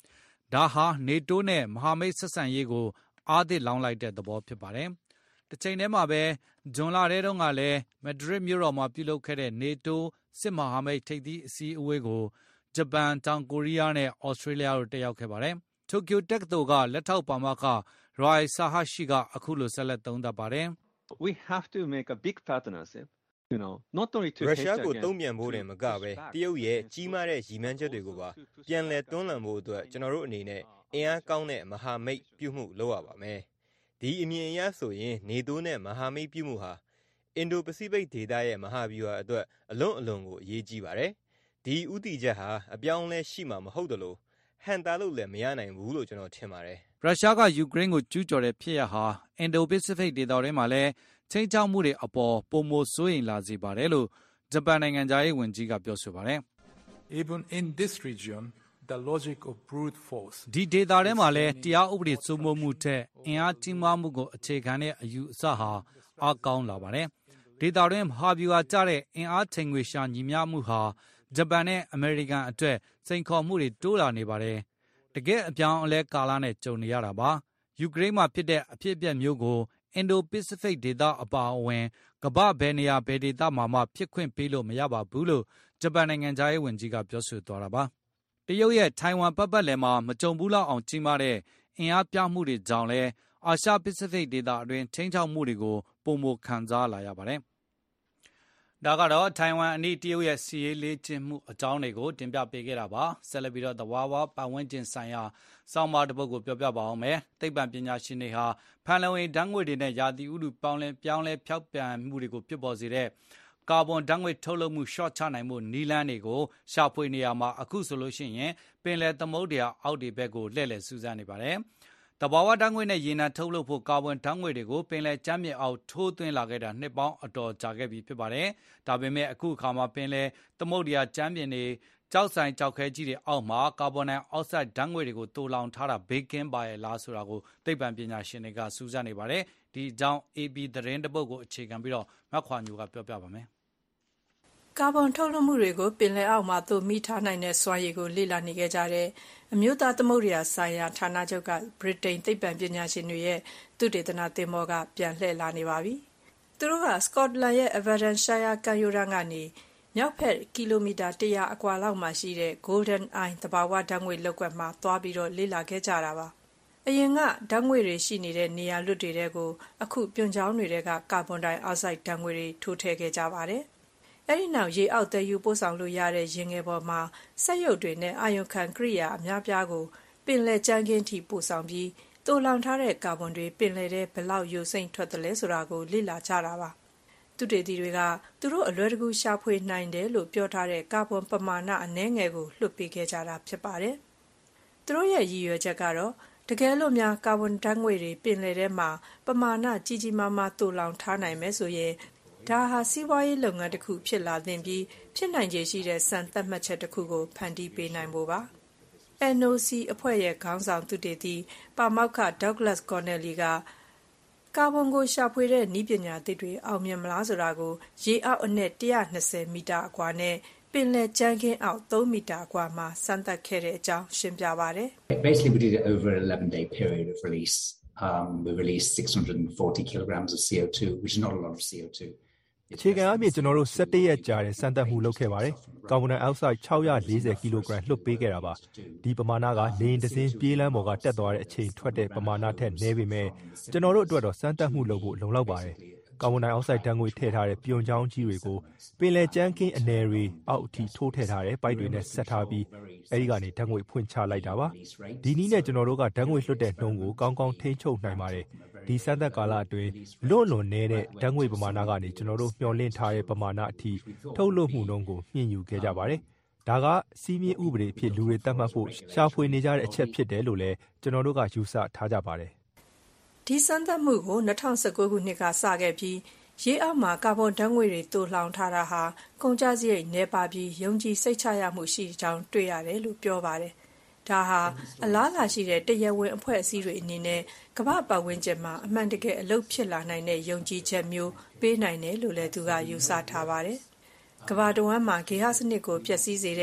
ဒါဟာနေတိုးနဲ့မဟာမိတ်ဆက်ဆံရေးကိုအားသစ်လောင်းလိုက်တဲ့သဘောဖြစ်ပါတယ်။တစ်ချိန်တည်းမှာပဲဇွန်လထဲတုန်းကလည်းမက်ဒရစ်မြို့တော်မှာပြုလုပ်ခဲ့တဲ့နေတိုးစစ်မဟာမိတ်ထိပ်သီးအစည်းအဝေးကိုဂျပန်တောင်ကိုရီးယားနဲ့ဩစတြေးလျတို့တက်ရောက်ခဲ့ပါတယ်။တိုကျိုတက္ကသိုလ်ကလက်ထောက်ပါမောက္ခရိုင်ဆာဟာရှိကအခုလိုဆက်လက်သုံးသပ်ပါတယ်။ We have to make a big partnership, you know, not only to ရုရှားကိုတုံ့ပြန်ဖို့နဲ့မကပဲတရုတ်ရဲ့ကြီးမားတဲ့ရည်မှန်းချက်တွေကိုပါပြန်လည်တွန်းလှန်ဖို့အတွက်ကျွန်တော်တို့အနေနဲ့အင်အားကောင်းတဲ့မဟာမိတ်ပြုမှုလုပ်ရပါမယ်။ဒီအမြင်အရဆိုရင်နေတိုးနဲ့မဟာမိတ်ပြုမှုဟာအင်ဒိုပစိဖိတ်ဒေသရဲ့မဟာဗျူဟာအတွက်အလွန်အလွန်ကိုအရေးကြီးပါတယ်။ဒီဥတီချက်ဟာအပြောင်းလဲရှိမှာမဟုတ်တယ်လို့ဟန်တာလို့လည်းမရနိုင်ဘူးလို့ကျွန်တော်ထင်ပါတယ်။ရုရှားကယူကရိန်းကိုကျူးကျော်တဲ့ဖြစ်ရပ်ဟာအင်ဒိုပစိဖိတ်ဒေသထဲမှာလည်းချိန်ချောက်မှုတွေအပေါ်ပုံမိုစိုးရိမ်လာစေပါတယ်လို့ဂျပန်နိုင်ငံသားရေးဝန်ကြီးကပြောဆိုပါတယ်။ Even in this region, the logic of brute force. ဒီဒေသထဲမှာလည်းတရားဥပဒေစိုးမိုးမှုထက်အင်အားကြီးမားမှုကိုအခြေခံတဲ့အယူအဆဟာအားကောင်းလာပါတယ်။ဒေသတွင်းမဟာဗျူဟာကျတဲ့အင်အားချိန်ခွေရှာညီမျှမှုဟာဂျပန်နဲ့အမေရိကန်အတွက်စိန်ခေါ်မှုတွေတိုးလာနေပါတယ်။တကယ်အပြောင်းအလဲကာလနဲ့ကြုံနေရတာပါ။ယူကရိန်းမှာဖြစ်တဲ့အဖြစ်အပျက်မျိုးကိုအင်ဒိုပစိဖိတ်ဒေသအပါအဝင်ကမ္ဘာဘယ်နေရာဘယ်ဒေသမှာမှဖြစ်ခွင့်ပေးလို့မရပါဘူးလို့ဂျပန်နိုင်ငံသားရေးဝန်ကြီးကပြောဆိုသွားတာပါ။တရုတ်ရဲ့ထိုင်ဝမ်ပတ်ပတ်လည်မှာမကြုံဘူးလောက်အောင်ကြီးမားတဲ့အင်အားပြမှုတွေကြောင့်လဲအာရှပစိဖိတ်ဒေသအတွင်းချင်းချောက်မှုတွေကိုပုံမခံစားလာရပါတယ်။ဒါကတော့ထိုင်ဝမ်အနီးတရုတ်ရဲ့စီးရေးလေ့ကျင့်မှုအကြောင်းတွေကိုတင်ပြပေးခဲ့တာပါဆက်လက်ပြီးတော့သဘာဝပတ်ဝန်းကျင်ဆိုင်ရာစောင့်မတစ်ပုဒ်ကိုပြောပြပါအောင်မယ်သိပ္ပံပညာရှင်တွေဟာဖန်လုံအိမ်ဓာတ်ငွေ့တွေနဲ့ရာသီဥတုပြောင်းလဲပြောင်းလဲဖျောက်ပြန်မှုတွေကိုဖြစ်ပေါ်စေတဲ့ကာဗွန်ဓာတ်ငွေ့ထုတ်လွှတ်မှုရှော့ချနိုင်မှုနည်းလမ်းတွေကိုရှာဖွေနေရမှာအခုဆိုလို့ရှိရင်ပင်လယ်သမုဒ္ဒရာအောက်တွေဘက်ကိုလှည့်လည်စူးစမ်းနေပါတယ်တဘာဝဓာတ်ငွေ့နဲ့ရေနံထုတ်လုပ်ဖို့ကာဗွန်ဓာတ်ငွေ့တွေကိုပင်လယ်ကျမ်းမြေအောက်ထိုးသွင်းလာခဲ့တာနှစ်ပေါင်းအတော်ကြာခဲ့ပြီဖြစ်ပါတယ်။ဒါပေမဲ့အခုအခါမှာပင်လယ်သမုဒ္ဒရာကျမ်းပြင်တွေကြောက်ဆိုင်ကြောက်ခဲကြီးတွေအောက်မှာကာဗွန်ဒိုင်အောက်ဆိုက်ဓာတ်ငွေ့တွေကိုတိုးလောင်ထားတာဘေးကင်းပါရဲ့လားဆိုတာကိုသိပ္ပံပညာရှင်တွေကစူးစမ်းနေပါတယ်။ဒီအကြောင်း အေ ဘီ သတင်းတစ်ပုဒ်ကိုအခြေခံပြီးတော့မခွာညိုကပြောပြပါမယ်။ကာဗွန်ထုတ်လွှတ်မှုတွေကိုပင်လယ်အောက်မှာသို့မိထားနိုင်တဲ့စွမ်းရည်ကိုလေ့လာနေခဲ့ကြတဲ့အမျိုးသားသမုဒ္ဒရာဆိုင်ရာဌာနချုပ်ကဗြိတိန်သိပ္ပံပညာရှင်တွေရဲ့သုတေသနသင်္ဘောကပြန်လှည့်လာနေပါပြီ။သူတို့ကစကော့တလန်ရဲ့ Aberdeenshire ကမ်းရိုးတန်းကနေမြောက်ဘက်ကီလိုမီတာတစ်ရာအကွာလောက်မှာရှိတဲ့ Golden Eye သဘာဝဓာတ်ငွေ့လုပ်ကွက်မှာသွားပြီးတော့လေ့လာခဲ့ကြတာပါ။အရင်ကဓာတ်ငွေ့တွေရှိနေတဲ့နေရာလွတ်တွေတဲကိုအခုပြွန်ချောင်းတွေကကာဗွန်ဒိုင်အောက်ဆိုက်ဓာတ်ငွေ့တွေထိုးထည့်ခဲ့ကြပါတယ်။အဲဒီနောက်ရေအောက်သယ်ယူပို့ဆောင်လို့ရတဲ့ရင်ငယ်ပေါ်မှာစက်ရုပ်တွေနဲ့အာရုံခံကိရိယာအများပြားကိုပင်လယ်ကြမ်းခင်းထိပို့ဆောင်ပြီးတိုးလောင်ထားတဲ့ကာဗွန်တွေပင်လယ်ထဲဘယ်လောက်ယိုစိမ့်ထွက်တယ်လဲဆိုတာကိုလေ့လာကြတာပါ။သုတေသီတွေကသူတို့အလွယ်တကူရှာဖွေနိုင်တယ်လို့ပြောထားတဲ့ကာဗွန်ပမာဏအနည်းငယ်ကိုလွှတ်ပေးခဲ့ကြတာဖြစ်ပါတယ်။သူတို့ရဲ့ရည်ရွယ်ချက်ကတော့တကယ်လို့များကာဗွန်ဓာတ်ငွေ့တွေပင်လယ်ထဲမှာပမာဏကြီးကြီးမားမားတိုးလောင်ထားနိုင်မယ်ဆိုရင်ဒါဟာစီးပွားရေးလုပ်ငန်းတစ်ခုဖြစ်လာသင့်ပြီးဖြစ်နိုင်ခြေရှိတဲ့စံသတ်မှတ်ချက်တစ်ခုကိုဖန်တီးပေးနိုင်ဖို့ပါ အန် အို စီ အဖွဲ့ရဲ့ခေါင်းဆောင်သုတေသီပါမောက္ခ Douglas Connelly ကကာဗွန်ကိုရှာဖွေတဲ့နည်းပညာသစ်တွေအောင်မြင်မလားဆိုတာကိုရေအောက်အနက်one hundred twentyမီတာအကွာနဲ့ပင်လယ်ကြမ်းခင်းအောက်threeမီတာအကွာမှာစမ်းသပ်ခဲ့တဲ့အကြောင်းရှင်းပြပါတယ် Basically we did it over an eleven day period of release. Um, we released six hundred forty kilograms of C O two, which is not a lot of C O two. အခြေခံအပြင်ကျွန်တော်တို့seventeenရက်ကြာတဲ့စမ်းသပ်မှုလုပ်ခဲ့ပါတယ်။ကာဗွန်ဒိုင်အောက်ဆိုက်six hundred fortyကီလိုဂရမ်လွှတ်ပေးခဲ့တာပါ။ဒီပမာဏကလေရင်တစ်စင်းပြေးလမ်းပေါ်ကတက်သွားတဲ့အချိန်ထွက်တဲ့ပမာဏထက်နည်းပေမဲ့ကျွန်တော်တို့အတွက်တော့စမ်းသပ်မှုလုပ်ဖို့လုံလောက်ပါတယ်။ကာဗွန်ဒိုင်အောက်ဆိုက်ဓာတ်ငွေ့ထည့်ထားတဲ့ပြွန်ချောင်းကြီးတွေကိုပင်လယ်ကြမ်းခင်းအနယ်တွေအောက်အထိထိုးထည့်ထားတဲ့ပိုက်တွေနဲ့ဆက်ထားပြီးအဲဒီကနေဓာတ်ငွေ့ဖွင့်ချလိုက်တာပါ။ဒီနည်းနဲ့ကျွန်တော်တို့ကဓာတ်ငွေ့လွှတ်တဲ့နှုန်းကိုကောင်းကောင်းထိန်းချုပ်နိုင်ပါတယ်။ဒီစမ်းသပ်ကာလအတွင်းလွန်လွန်နေတဲ့ဓာတ်ငွေ့ပမာဏကနေကျွန်တော်တို့မျှော်လင့်ထားတဲ့ပမာဏအထိထုတ်လွှတ်မှုနှုန်းကိုမြင့်ယူခဲ့ကြပါတယ်။ဒါကစီးမြင့်ဥပဒေအဖြစ်လူတွေသတ်မှတ်ဖို့ရှာဖွေနေကြတဲ့အချက်ဖြစ်တယ်လို့လည်းကျွန်တော်တို့ကယူဆထားကြပါတယ်။ဒီစမ်းသပ်မှုကိုtwenty nineteenခုနှစ်ကစခဲ့ပြီးရေအောက်မှာကာဗွန်ဓာတ်ငွေ့တွေတိုးလောင်ထားတာဟာကုန်ကျစရိတ်နည်းပါးပြီးယုံကြည်စိတ်ချရမှုရှိကြောင်းတွေ့ရတယ်လို့ပြောပါတယ်။ဒါဟာအလားအလာရှိတဲ့တရားဝင်အဖွဲ့အစည်းတွေအနေနဲ့ကမ္ဘာပတ်ဝန်းကျင်မှာအမှန်တကယ်အလုပ်ဖြစ်လာနိုင်တဲ့ယုံကြည်ချက်မျိုးပေးနိုင်တယ်လို့လည်းသူကယူဆထားပါတယ်။ကမ္ဘာတဝန်းမှာဂေဟစနစ်ကိုဖျက်ဆီးစေတဲ့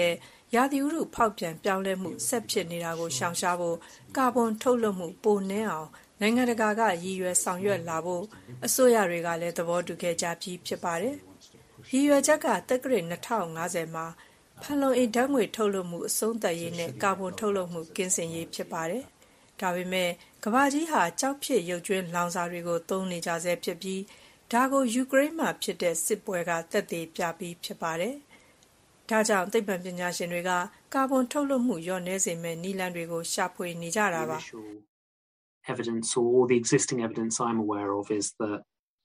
ရာသီဥတုဖောက်ပြန်ပြောင်းလဲမှုဆက်ဖြစ်နေတာကိုရှောင်ရှားဖို့ကာဗွန်ထုတ်လွှတ်မှုပိုနည်းအောင်နိုင်ငံတကာကရည်ရွယ်ဆောင်ရွက်လာဖို့အစိုးရတွေကလည်းသဘောတူခဲ့ကြပြီးဖြစ်ပါတယ်။ရည်ရွယ်ချက်ကတက္ကရာနှစ်ထောင်ငါးဆယ်မှာဖန်လုံအိမ်ဓာတ်ငွေထုတ်လွှတ်မှုအဆုံးသတ်ရေးနဲ့ကာဗွန်ထုတ်လွှတ်မှုကင်းစင်ရေးဖြစ်ပါတယ်။ဒါပေမဲ့ကမ္ဘာကြီးဟာကြောက်ဖြစ်ရုပ်ကြွင်းလောင်စာတွေကိုသုံးနေကြဆဲဖြစ်ပြီးဒါကိုယူကရိန်းမှာဖြစ်တဲ့စစ်ပွဲကသက်သေပြပြီးဖြစ်ပါတယ်။ဒါကြောင့်သိပ္ပံပညာရှင်တွေကကာဗွန်ထုတ်လွှတ်မှုလျော့နည်းစေမယ့်နည်းလမ်းတွေကိုရှာဖွေနေကြတာပါ။ evidence or the existing evidence I'm aware of is that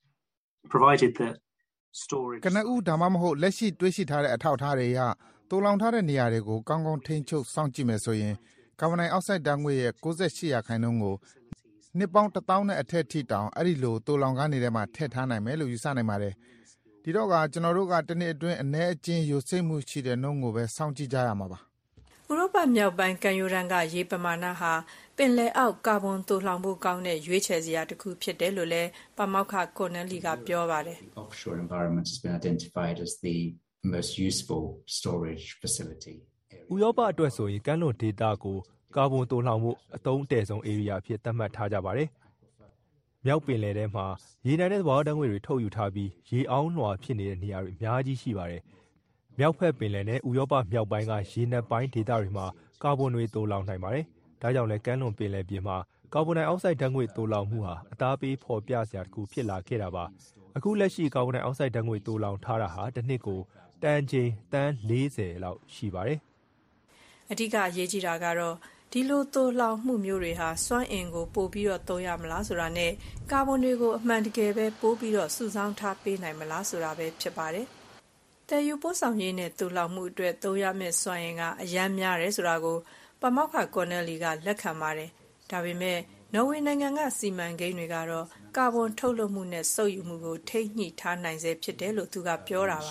provided that storage ကနဦးဒါမှမဟုတ်လက်ရှိတွေ့ရှိထားတဲ့အထောက်အထားတွေအရတိုးလောင်ထားတဲ့နေရာတွေကိုကောင်းကောင်းထိန်းချုပ်စောင့်ကြည့်မယ်ဆိုရင်ကာဗွန်ဒိုင်အောက်ဆိုက်ဓာတ်ငွေ့ရဲ့၉၈ရာခိုင်နှုန်းကိုနှစ်ပေါင်းတစ်သောင်းနဲ့အထက်ထိတောင်အဲ့ဒီလိုတိုးလောင်ကားနေတဲ့မှာထည့်ထားနိုင်မယ်လို့ယူဆနိုင်ပါတယ်ဒီတော့ကကျွန်တော်တို့ကတစ်နှစ်အတွင်းအနည်းအကျဉ်းယိုစိမ့်မှုရှိတဲ့နှုန်းကိုပဲစောင့်ကြည့်ကြရမှာပါဥရောပမြောက်ပိုင်းကန်ယိုရန်ကရေပမာဏဟာပင်လယ်အောက်ကာဗွန်တိုးလောင်ဖို့ကောင်းတဲ့ရွေးချယ်စရာတစ်ခုဖြစ်တယ်လို့လည်းပါမောက္ခကွန်နယ်လီကပြောပါတယ် Offshore environment has been identified as the most useful storage facility ဥရောပအတွက်ဆိုရင်ကမ်းလွန်ဒေသကိုကာဗွန်တိုးလောင်မှုအသုံးအတည့်ဆုံး area အဖြစ်သတ်မှတ်ထားကြပါတယ်မြောက်ပင်လယ်ထဲမှာရေနံနဲ့သဘာဝဓာတ်ငွေ့တွေထုတ်ယူထားပြီးရေအောင်းလွှာဖြစ်နေတဲ့နေရာတွေအများကြီးရှိပါတယ်မြောက်ဖက်ပင်လယ်နဲ့ဥရောပမြောက်ပိုင်းကရေနက်ပိုင်းဒေသတွေမှာကာဗွန်တွေတိုးလောင်နိုင်ပါတယ်ဒါကြောင့်လည်းကမ်းလွန်ပင်လယ်ပြင်မှာကာဗွန်ဒိုင်အောက်ဆိုက်ဓာတ်ငွေ့တိုးလောင်မှုဟာအသားပေးဖော်ပြစရာတစ်ခုဖြစ်လာခဲ့တာပါအခုလက်ရှိကာဗွန်ဒိုင်အောက်ဆိုက်ဓာတ်ငွေ့တိုးလောင်ထားတာဟာတစ်နှစ်ကိုတန်ချိန်တန်၄၀လောက်ရှိပါတယ်အဓိကအရေးကြီးတာကတော့ဒီလိုတိုးလောင်မှုမျိုးတွေဟာစွမ်းအင်ကိုပို့ပြီးတော့သုံးရမလားဆိုတာနဲ့ကာဗွန်တွေကိုအမှန်တကယ်ပဲပို့ပြီးတော့စုဆောင်းထားပေးနိုင်မလားဆိုတာပဲဖြစ်ပါတယ်တည်ယူပို့ဆောင်ရေးနဲ့တိုးလောင်မှုအတွက်သုံးရမယ့်စွမ်းအင်ကအယမ်းများတယ်ဆိုတာကိုပါမောက္ခကွန်နယ်လီကလက်ခံပါတယ်ဒါပေမဲ့နော်ဝေနိုင်ငံကစီမံကိန်းတွေကတော့ကာဗွန်ထုတ်လွှတ်မှုနဲ့စုပ်ယူမှုကိုထိန်းညှိထားနိုင်စေဖြစ်တယ်လို့သူကပြောတာပါ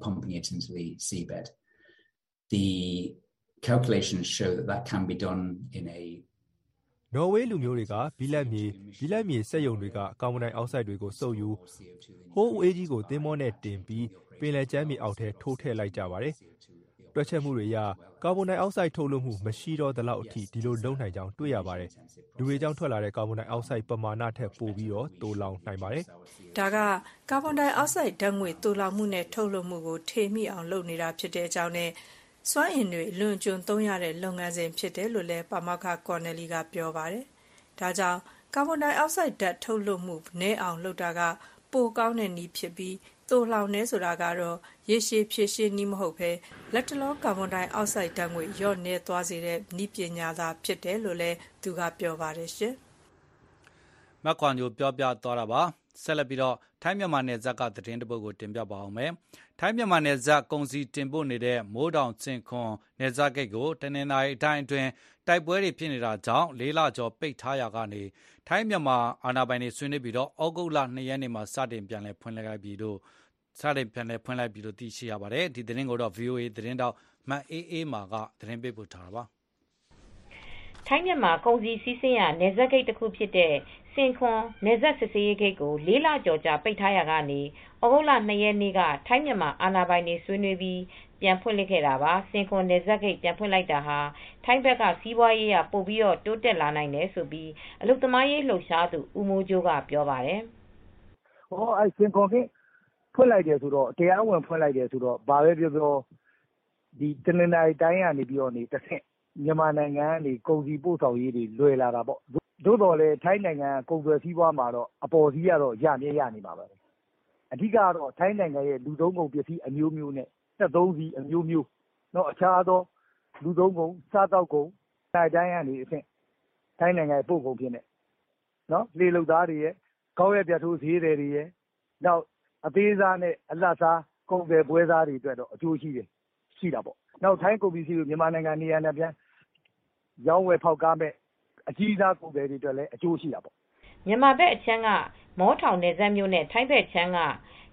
The calculations show that that can be done in a နော်ဝေလူမျိုးတွေကဘီလက်မြေဘီလက်မြေစက်ရုံတွေကကာဗွန်ဒိုင်အောက်ဆိုက်တွေကိုစုပ်ယူဟိုးအေးကြီးကိုသင်းမောနဲ့တင်ပြီးပင်လယ်ကျမ်းမြေအောက်ထဲထိုးထည့်လိုက်ကြပါတယ်တွက်ချက်မှုတွေအရကာဗွန်ဒိုင်အောက်ဆိုက်ထုတ်လွှတ်မှုမရှိတော့သလောက်အထိဒီလိုလုံနိုင်ကြောင်းတွေ့ရပါတယ်လူတွေကြောင့်ထွက်လာတဲ့ကာဗွန်ဒိုင်အောက်ဆိုက်ပမာဏထက်ပိုပြီးတော့တိုးလောင်နိုင်ပါတယ်ဒါကကာဗွန်ဒိုင်အောက်ဆိုက်ဓာတ်ငွေ့တိုးလောင်မှုနဲ့ထုတ်လွှတ်မှုကိုထိမိအောင်လုပ်နေတာဖြစ်တဲ့အကြောင်းနဲ့စွမ်းအင်တွေလွန်ကျွံသုံးရတဲ့လုပ်ငန်းစဉ်ဖြစ်တယ်လို့လည်းပါမောက္ခကွန်နယ်လီကပြောပါတယ်ဒါကြောင့်ကာဗွန်ဒိုင်အောက်ဆိုက်ဓာတ်ထုတ်လွှတ်မှုနည်းအောင်လုပ်တာကပိုကောင်းတဲ့နည်းဖြစ်ပြီးတိုးလောင်နေဆိုတာကတော့ရေရှည်ဖြည့်ရှင်းနည်းမဟုတ်ဘဲလက်တလောကာဗွန်ဒိုင်အောက်ဆိုက်ဓာတ်ငွေ့လျော့နည်းသွားစေတဲ့နည်းပညာသာဖြစ်တယ်လို့လည်းသူကပြောပါတယ်ရှင်မက်ခွန်ညိုပြောပြသွားတာပါဆက်လက်ပြီးတော့ထိုင်းမြန်မာနယ်စပ်ကသတင်းတပုတ်ကိုတင်ပြပါအောင်မယ်ထိုင်းမြန်မာနယ်စပ်ကုန်စည်တင်ပို့နေတဲ့မိုးတောင်စင်ခွန်နယ်စပ်ဂိတ်ကိုတနင်္လာရီအတိုင်းအတွင်းတိုက်ပွဲတွေဖြစ်နေတာကြောင့်လေးလကျော်ပိတ်ထားရကနေထိုင်းမြန်မာအာဏာပိုင်တွေဆွေးနွေးပြီးတော့ဩဂုတ်လ၂ရက်နေ့မှာစတင်ပြန်လည်ဖွင့်လှစ်လိုက်ပြီးတော့စတင်ပြန်လည်ဖွင့်လိုက်ပြီးတော့သိရှိရပါတယ်ဒီသတင်းကိုတော့ ဗွီအိုအေ သတင်းတောက်မတ်အေးအေးမာကသတင်းပေးပို့ထားတာပါထိုင်းမြန်မာကုန်စည်စီးဆင်းရနယ်စပ်ဂိတ်တစ်ခုဖြစ်တဲ့စင်ခွန်နယ်စပ်စစ်ဆေးရေးဂိတ်ကိုလေးလကျော်ကြာပိတ်ထားရကနေဩဂုတ်လ၂ရက်နေ့ကထိုင်းမြန်မာအာဏာပိုင်တွေဆွေးနွေးပြီးပြန်ဖွင့်လှစ်ခဲ့တာပါစင်ခွန်နယ်စပ်ဂိတ်ပြန်ဖွင့်လိုက်တာဟာထိုင်းဘက်ကစီးပွားရေးရပို့ပြီးတော့တိုးတက်လာနိုင်တယ်ဆိုပြီးအလုပ်သမားရေးလှုပ်ရှားသူဦးမိုးကျိုးကပြောပါတယ်။ဟောအဲစင်ခွန်ဂိတ်ဖွင့်လိုက်တယ်ဆိုတော့တရားဝင်ဖွင့်လိုက်တယ်ဆိုတော့ဘာပဲပြောပြောဒီတနင်္လာရီတိုင်းကနေပြီးတော့နေတစ်ဆင့်မြန်မာနိုင်ငံကနေကုန်စည်ပို့ဆောင်ရေးတွေလွယ်လာတာပေါ့သို့တော်လည်းထိုင်းနိုင်ငံကုန်သွယ်စည်းပွားမှာတော့အပေါ်စီးကတော့ရမြဲရနေပါပဲအဓိကတော့ထိုင်းနိုင်ငံရဲ့လူသုံးကုန်ပစ္စည်းအမျိုးမျိုးနဲ့သက်သုံးစီအမျိုးမျိုးတော့အခြားသောလူသုံးကုန်စားတောက်ကုန်တိုင်းတိုင်းကနေအဆင့်ထိုင်းနိုင်ငံရဲ့ပို့ကုန်ဖြစ်နေနော်လေလုံသားတွေရဲ့ကောင်းရပြထိုးဈေးတွေရဲ့နောက်အသေးစားနဲ့အလတ်စားကုန်တယ်ပွဲစားတွေအတွက်တော့အကျိုးရှိတယ်ရှိတာပေါ့နောက်ထိုင်းကုန်ပစ္စည်းကိုမြန်မာနိုင်ငံနေရာနဲ့ပြန်ရောင်းဝယ်ဖောက်ကားမဲ့အကြီးစားကုန်တယ်တွေအတွက်လည်းအကျိုးရှိတာပေါ့မြန်မာဘက်အချမ်းကမောထောင်နယ်စပ်မြို့နဲ့ထိုင်းဘက်ချမ်းက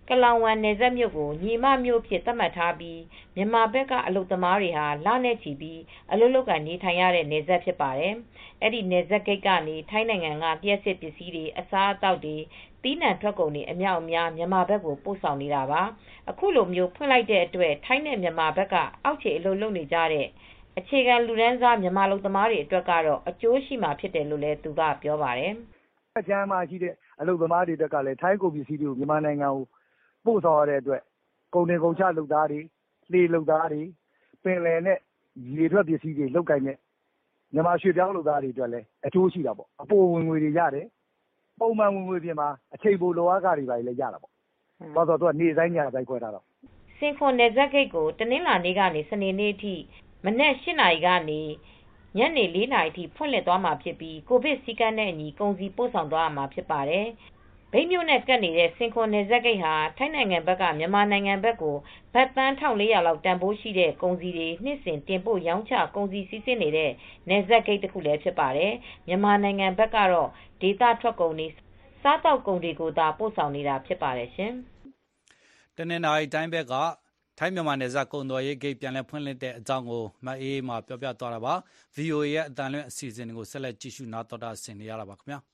ကလောင်ဝမ်နယ်စပ်မြို့ကိုညီမမြို့ဖြစ်သတ်မှတ်ထားပြီးမြန်မာဘက်ကအလုပ်သမားတွေဟာလနဲ့ချီပြီးအလုပ်လုပ်ကနေထိုင်ရတဲ့နယ်စပ်ဖြစ်ပါတယ်။အဲ့ဒီနယ်စပ်ဂိတ်ကနေထိုင်းနိုင်ငံကလျှက်စစ်ပစ္စည်းတွေအစားအသောက်တွေသီးနှံထွက်ကုန်တွေအမြောက်အများမြန်မာဘက်ကိုပို့ဆောင်နေတာပါ။အခုလိုမျိုးဖွင့်လိုက်တဲ့အတွက်ထိုင်းနဲ့မြန်မာဘက်ကအောက်ခြေအလုပ်လုပ်နေကြတဲ့အခြေခံလူတန်းစားမြန်မာအလုပ်သမားတွေအတွက်ကတော့အကျိုးရှိမှာဖြစ်တယ်လို့လည်းသူကပြောပါတယ်။အကျမ်းမှာရှိတဲ့အလုပ်သမားတွေတက်ကလည်းထိုင်းကုန်ပစ္စည်းတွေကိုမြန်မာနိုင်ငံကိုပို့ဆောင်ရတဲ့အတွက်ကုန်တင်ကုန်ချလုပ်သားတွေလေလုပ်သားတွေပင်လယ်နဲ့ရေထွက်ပစ္စည်းတွေလောက်ကင်တဲ့မြန်မာရွှေပြောင်းလုပ်သားတွေအတွက်လည်းအကျိုးရှိတာပေါ့အပိုဝင်ငွေတွေရတယ်ပုံမှန်ဝင်ငွေပြင်မှာအချိန်ပိုလိုအားကတွေပါလေရတာပေါ့ဘာလို့ဆိုတော့နေဆိုင်ညဆိုင်ခွဲထားတော့စင်ခွန်နယ်ဇက်ဂိတ်ကိုတနင်္လာနေ့ကနေစနေနေ့အထိမနက်၈နာရီကနေညနေ၄နာရီထိဖွင့်လှစ်သွားမှာဖြစ်ပြီးကိုဗစ်စည်းကမ်းနဲ့အညီကုန်စည်ပို့ဆောင်သွားမှာဖြစ်ပါတယ်။ဗိတ်မြို့နဲ့ကပ်နေတဲ့စင်ခွန်နယ်ဇက်ဂိတ်ဟာထိုင်းနိုင်ငံဘက်ကမြန်မာနိုင်ငံဘက်ကိုဘတ်သန်း၁၄၀၀လောက်တန်ဖိုးရှိတဲ့ကုန်စည်တွေနှစ်စဉ်တင်ပို့ရောင်းချကုန်စည်စီးဆင်းနေတဲ့နယ်ဇက်ဂိတ်တစ်ခုလည်းဖြစ်ပါတယ်။မြန်မာနိုင်ငံဘက်ကတော့ဒေသထွက်ကုန်တွေစားတောက်ကုန်တွေကိုသာပို့ဆောင်နေတာဖြစ်ပါတယ်ရှင်။တနင်္လာရီတိုင်းဘက်ကထိုင်းမြန်မာနယ်စပ်ကုန်သွယ်ရေးဂိတ်ပြန်လည်ဖွင့်လှစ်တဲ့အကြောင်းကိုမအေးမှာပြောပြသွားတာပါ။ ဗွီအိုအေ ရဲ့အတန်လွင့်အစီအစဉ်တွေကိုဆက်လက်ကြည့်ရှုနားတော်တာဆင်နေရတာပါခင်ဗျာ။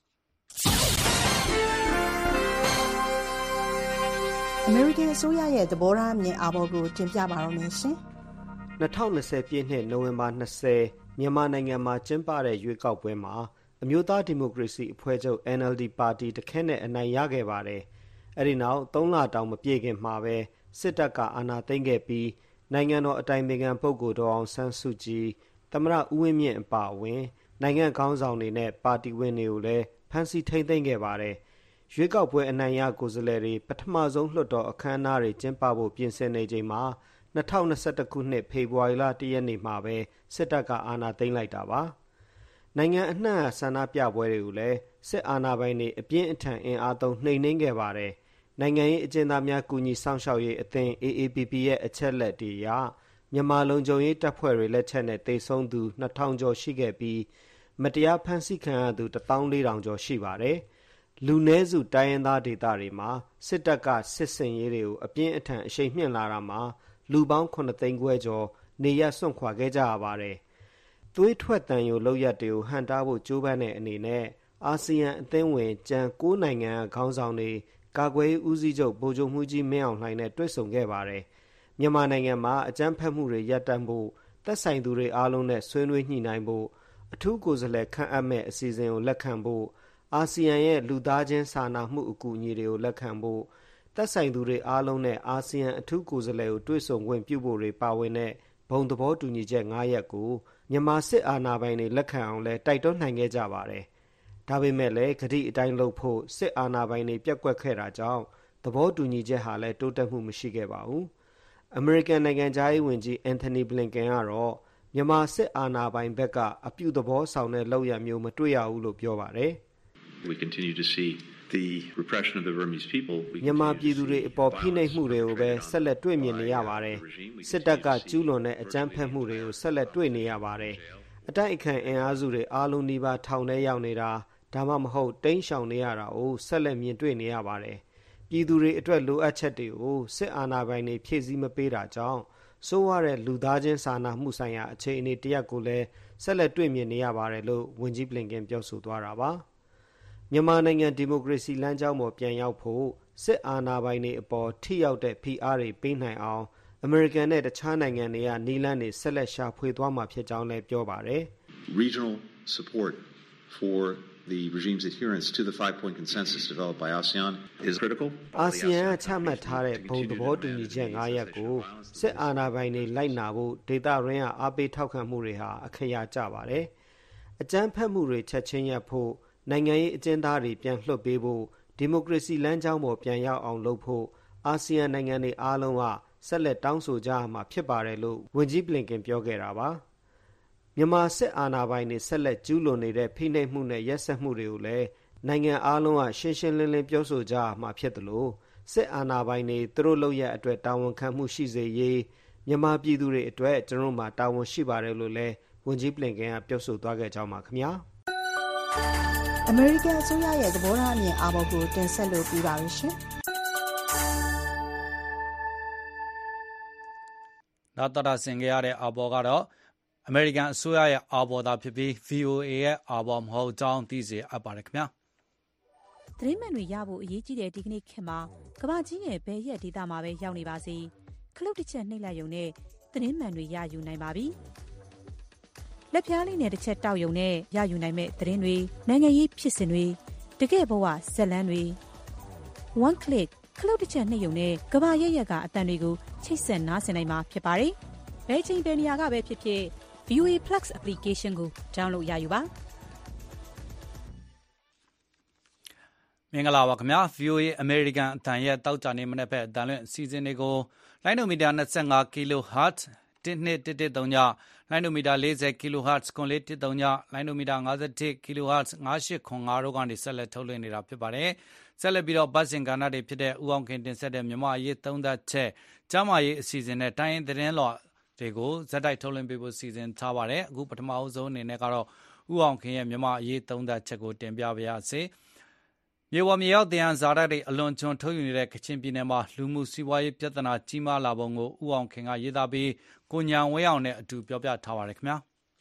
American အစိုးရရဲ့သဘောထားအမြင်အာဘော်ကိုတင်ပြပါတော့မယ်ရှင်။၂၀၂၀ပြည့်နှစ်နိုဝင်ဘာ၂၀မြန်မာနိုင်ငံမှာကျင်းပတဲ့ရွေးကောက်ပွဲမှာအမျိုးသားဒီမိုကရေစီအဖွဲ့ချုပ် N L D ပါတီတခဲနဲ့အနိုင်ရခဲ့ပါတယ်။အဲဒီနောက်သုံးလတောင်မပြည့်ခင်မှာပဲစစ်တပ်ကအာဏာသိမ်းခဲ့ပြီးနိုင်ငံတော်အတိုင်ပင်ခံပုဂ္ဂိုလ်ဒေါ်အောင်ဆန်းစုကြည်သမ္မတဦးဝင်းမြင့်အပါအဝင်နိုင်ငံခေါင်းဆောင်တွေနဲ့ပါတီဝင်တွေကိုလည်းဖမ်းဆီးထိန်းသိမ်းခဲ့ပါတယ်။ရွေးကောက်ပွဲအနိုင်ရကိုယ်စားလှယ်တွေပထမဆုံးလွှတ်တော်အခမ်းအနားတွေကျင်းပဖို့ပြင်ဆင်နေချိန်မှာ၂၀၂၁ခုနှစ်ဖေဖော်ဝါရီလ၁ရက်နေ့မှာပဲစစ်တပ်ကအာဏာသိမ်းလိုက်တာပါ။နိုင်ငံအနှံ့ဆန္ဒပြပွဲတွေကိုလည်းစစ်အာဏာပိုင်တွေအပြင်းအထန်အင်အားသုံးနှိမ်နင်းခဲ့ပါတယ်။နိုင်ငံရေးအကျဉ်းသားများကူညီဆောင်ရှောက်ရေးအသင်း A A P P ရဲ့အချက်လက်တွေအရမြန်မာလုံခြုံရေးတပ်ဖွဲ့တွေလက်ချက်နဲ့သေဆုံးသူ၂ထောင်ကျော်ရှိခဲ့ပြီးမတရားဖမ်းဆီးခံရသူတစ်သောင်းလေးထောင်ကျော်ရှိပါတယ်။လူနည်းစုတိုင်းရင်းသားဒေသတွေမှာစစ်တပ်ကစစ်ဆင်ရေးတွေကိုအပြင်းအထန်အရှိန်မြှင့်လာတာမှာလူပေါင်းခုနှစ်သိန်းခွဲကျော်နေရပ်စွန့်ခွာခဲ့ကြရပါတယ်။သွေးထွက်တန်ယိုလုပ်ရက်တွေကိုဟန်တားဖို့ကြိုးပမ်းတဲ့အနေနဲ့အာဆီယံအသင်းဝင်ကျန်၉နိုင်ငံခေါင်းဆောင်တွေကာကွယ်ရေးဦးစီးချုပ်ဗိုလ်ချုပ်မှူးကြီးမင်းအောင်လှိုင်နဲ့တွေ့ဆုံခဲ့ပါတယ်။မြန်မာနိုင်ငံမှာအကြမ်းဖက်မှုတွေရပ်တန့်ဖို့သက်ဆိုင်သူတွေအားလုံးနဲ့ဆွေးနွေးညှိနှိုင်းဖို့အထူးကိုယ်စားလှယ်ခန့်အပ်မဲ့အစီအစဉ်ကိုလက်ခံဖို့အာဆီယံရဲ့လူသားချင်းစာနာမှုအကူအညီတွေကိုလက်ခံဖို့သက်ဆိုင်သူတွေအားလုံးနဲ့အာဆီယံအထူးကိုယ်စားလှယ်ကိုတွေ့ဆုံခွင့်ပြုဖို့တွေပါဝင်တဲ့ဘုံသဘောတူညီချက်၅ရပ်ကိုမြန်မာစစ်အာဏာပိုင်တွေလက်ခံအောင်လဲတိုက်တွန်းနိုင်ခဲ့ကြပါတယ်။ဒါပေမဲ့လည်းဂတိအတိုင်းလုပ်ဖို့စစ်အာဏာပိုင်တွေပြက်ကွက်ခဲ့တာကြောင့်သဘောတူညီချက်ဟာလည်းတိုးတက်မှုမရှိခဲ့ပါဘူး။ အမေရိကန်နိုင်ငံခြားရေးဝန်ကြီးအန်ထိုနီဘလင်ကန်ကတော့မြန်မာစစ်အာဏာပိုင်ဘက်ကအပြုသဘောဆောင်တဲ့လုပ်ရမျိုးမတွေ့ရဘူးလို့ပြောပါတယ်။ We continue to see the repression of the Burmese people. မြန်မာပြည်သူတွေအပေါ်ဖိနှိပ်မှုတွေကိုပဲဆက်လက်တွေ့မြင်နေရပါတယ်။စစ်တပ်ကကျူးလွန်တဲ့အကြမ်းဖက်မှုတွေကိုဆက်လက်တွေ့နေရပါတယ်။အတိုက်အခံအင်အားစုတွေအားလုံးနီးပါးထောင်ထဲရောက်နေတာဒါမှမဟုတ်တိမ်းရှောင်နေရတာကိုဆက်လက်မြင်တွေ့နေရပါတယ်။ပြည်သူတွေအတွက်လိုအပ်ချက်တွေကိုစစ်အာဏာပိုင်တွေဖြည့်ဆည်းမပေးတာကြောင့်ဆိုးရတဲ့လူသားချင်းစာနာမှုဆိုင်ရာအခြေအနေတရက်ကိုလည်းဆက်လက်တွေ့မြင်နေရပါတယ်လို့ဝန်ကြီးဘလင်ကန်ပြောဆိုသွားတာပါ။မြန်မာနိုင်ငံဒီမိုကရေစီလမ်းကြောင်းပေါ်ပြန်ရောက်ဖို့စစ်အာဏာပိုင်တွေအပေါ်ထိရောက်တဲ့ဖိအားတွေပေးနိုင်အောင်အမေရိကန်နဲ့တခြားနိုင်ငံတွေကနည်းလမ်းတွေဆက်လက်ရှာဖွေသွားမှာဖြစ်ကြောင်းလည်းပြောပါတယ်။ Regional support for the regime's adherence to the five-point consensus developed by ASEAN is critical. အာဆီယံချမှတ်ထားတဲ့ဘုံသဘောတူညီချက်၅ရပ်ကိုစစ်အာဏာပိုင်တွေလိုက်နာဖို့ဒေသရင်းကအားပေးထောက်ခံမှုတွေဟာအခရာကျပါတယ်။အကြမ်းဖက်မှုတွေချက်ချင်းရပ်ဖို့နိုင်ငံရေးအကျဉ်းသားတွေပြန်လွှတ်ပေးဖို့ဒီမိုကရေစီလမ်းကြောင်းပေါ်ပြန်ရောက်အောင်လုပ်ဖို့အာဆီယံနိုင်ငံတွေအားလုံးကဆက်လက်တောင်းဆိုကြရမှာဖြစ်ပါတယ်လို့ဝန်ကြီးဘလင်ကန်ပြောခဲ့တာပါ။မြန်မာစစ်အာဏာပိုင်တွေဆက်လက်ကျူးလွန်နေတဲ့ဖိနှိပ်မှုနဲ့ရက်စက်မှုတွေကိုလည်းနိုင်ငံအားလုံးကရှင်းရှင်းလင်းလင်းပြောဆိုကြရမှာဖြစ်တယ်လို့စစ်အာဏာပိုင်တွေသူတို့လုပ်ရအတွက်တာဝန်ခံမှုရှိစေရေးမြန်မာပြည်သူတွေအတွက်ကျွန်တော်မှာတာဝန်ရှိပါတယ်လို့လည်းဝန်ကြီးဘလင်ကန်ကပြောဆိုသွားခဲ့ကြောင်းပါခင်ဗျာ။ American အစိုးရရဲ့သဘောထားအမြင်အာဘော်ကိုတင်ဆက်လို့ပြပါရရှင်။နောက်တော်တာဆင်ခဲ့ရတဲ့အာဘော်ကတော့အမေရိကန်အစိုးရရဲ့အာဘော်သာဖြစ်ပြီး ဗွီအိုအေ ရဲ့အာဘော်မဟုတ်ကြောင်းသိစေအပ်ပါတယ်ခင်ဗျာသတင်းမှန်တွေရဖို့အရေးကြီးတဲ့ဒီကနေ့ခေတ်မှာကမ္ဘာကြီးရဲ့ဘယ်ရက်ဒေသမှာပဲရောက်နေပါစေခလုတ်တစ်ချက်နှိပ်လိုက်ရုံနဲ့သတင်းမှန်တွေရယူနိုင်ပါပြီလက်ဖျားလေးနဲ့တစ်ချက်တောက်ရုံနဲ့ရယူနိုင်မဲ့သတင်းတွေနိုင်ငံရေးဖြစ်စဉ်တွေတကယ့်ဘဝဇက်လန်းတွေ one click ခလုတ်တစ်ချက်နှိပ်ရုံနဲ့ကမ္ဘာရက်ရက်ကအတန်တွေကိုချိတ်ဆက်နားဆင်နိုင်မှာဖြစ်ပါတယ်ဘယ်ချိန်ဘယ်နေရာကပဲဖြစ်ဖြစ် ဗွီအိုအေ Plus application ကို download ရယူပါမင်္ဂလာပါခင်ဗျာ ဗွီအိုအေ American အတန်ရဲ့တောက်ကြနေမနေ့ဖက်အတန်လွင့်အစီအစဉ်တွေကိုလိုင်းနိုမီတာ၂၅ kHz တစ် နှစ် တစ် တစ် သုံးညလိုင်းနိုမီတာ၄၀ kHz ခွန်လေး တစ် သုံးညလိုင်းနိုမီတာ၅၁ kHz ၅၈ခွန်၅တို့ကနေဆက်လက်ထုတ်လွှင့်နေတာဖြစ်ပါတယ်ဆက်လက်ပြီးတော့ဘတ်စင်ကဏ္ဍတွေဖြစ်တဲ့ဥအောင်ခင်တင်ဆက်တဲ့မြမအရေးသုံးသက်ချက်ကျမရေးအစီအစဉ်နဲ့တိုင်းရင်သတင်းလော်တွေကိုဇက်တိုက်ထုတ်လွှင့်ပေးဖို့စီစဉ်ထားပါတယ်အခုပထမအဆုံးအနေနဲ့ကတော့ဥအောင်ခင်ရဲ့မြမအရေးသုံးသက်ချက်ကိုတင်ပြပါရစေမြေဝမြေရောက်တရားဇာတ်တွေအလွန်ကျွံထုတ်ယူနေတဲ့ကချင်ပြည်နယ်မှာလူမှုစီးပွားရေးပြဿနာကြီးမားလာပုံကိုဥအောင်ခင်ကရေးသားပြီးကိုညာဝင်းအောင်နဲ့အတူပြောပြထားပါတယ်ခင်ဗျာ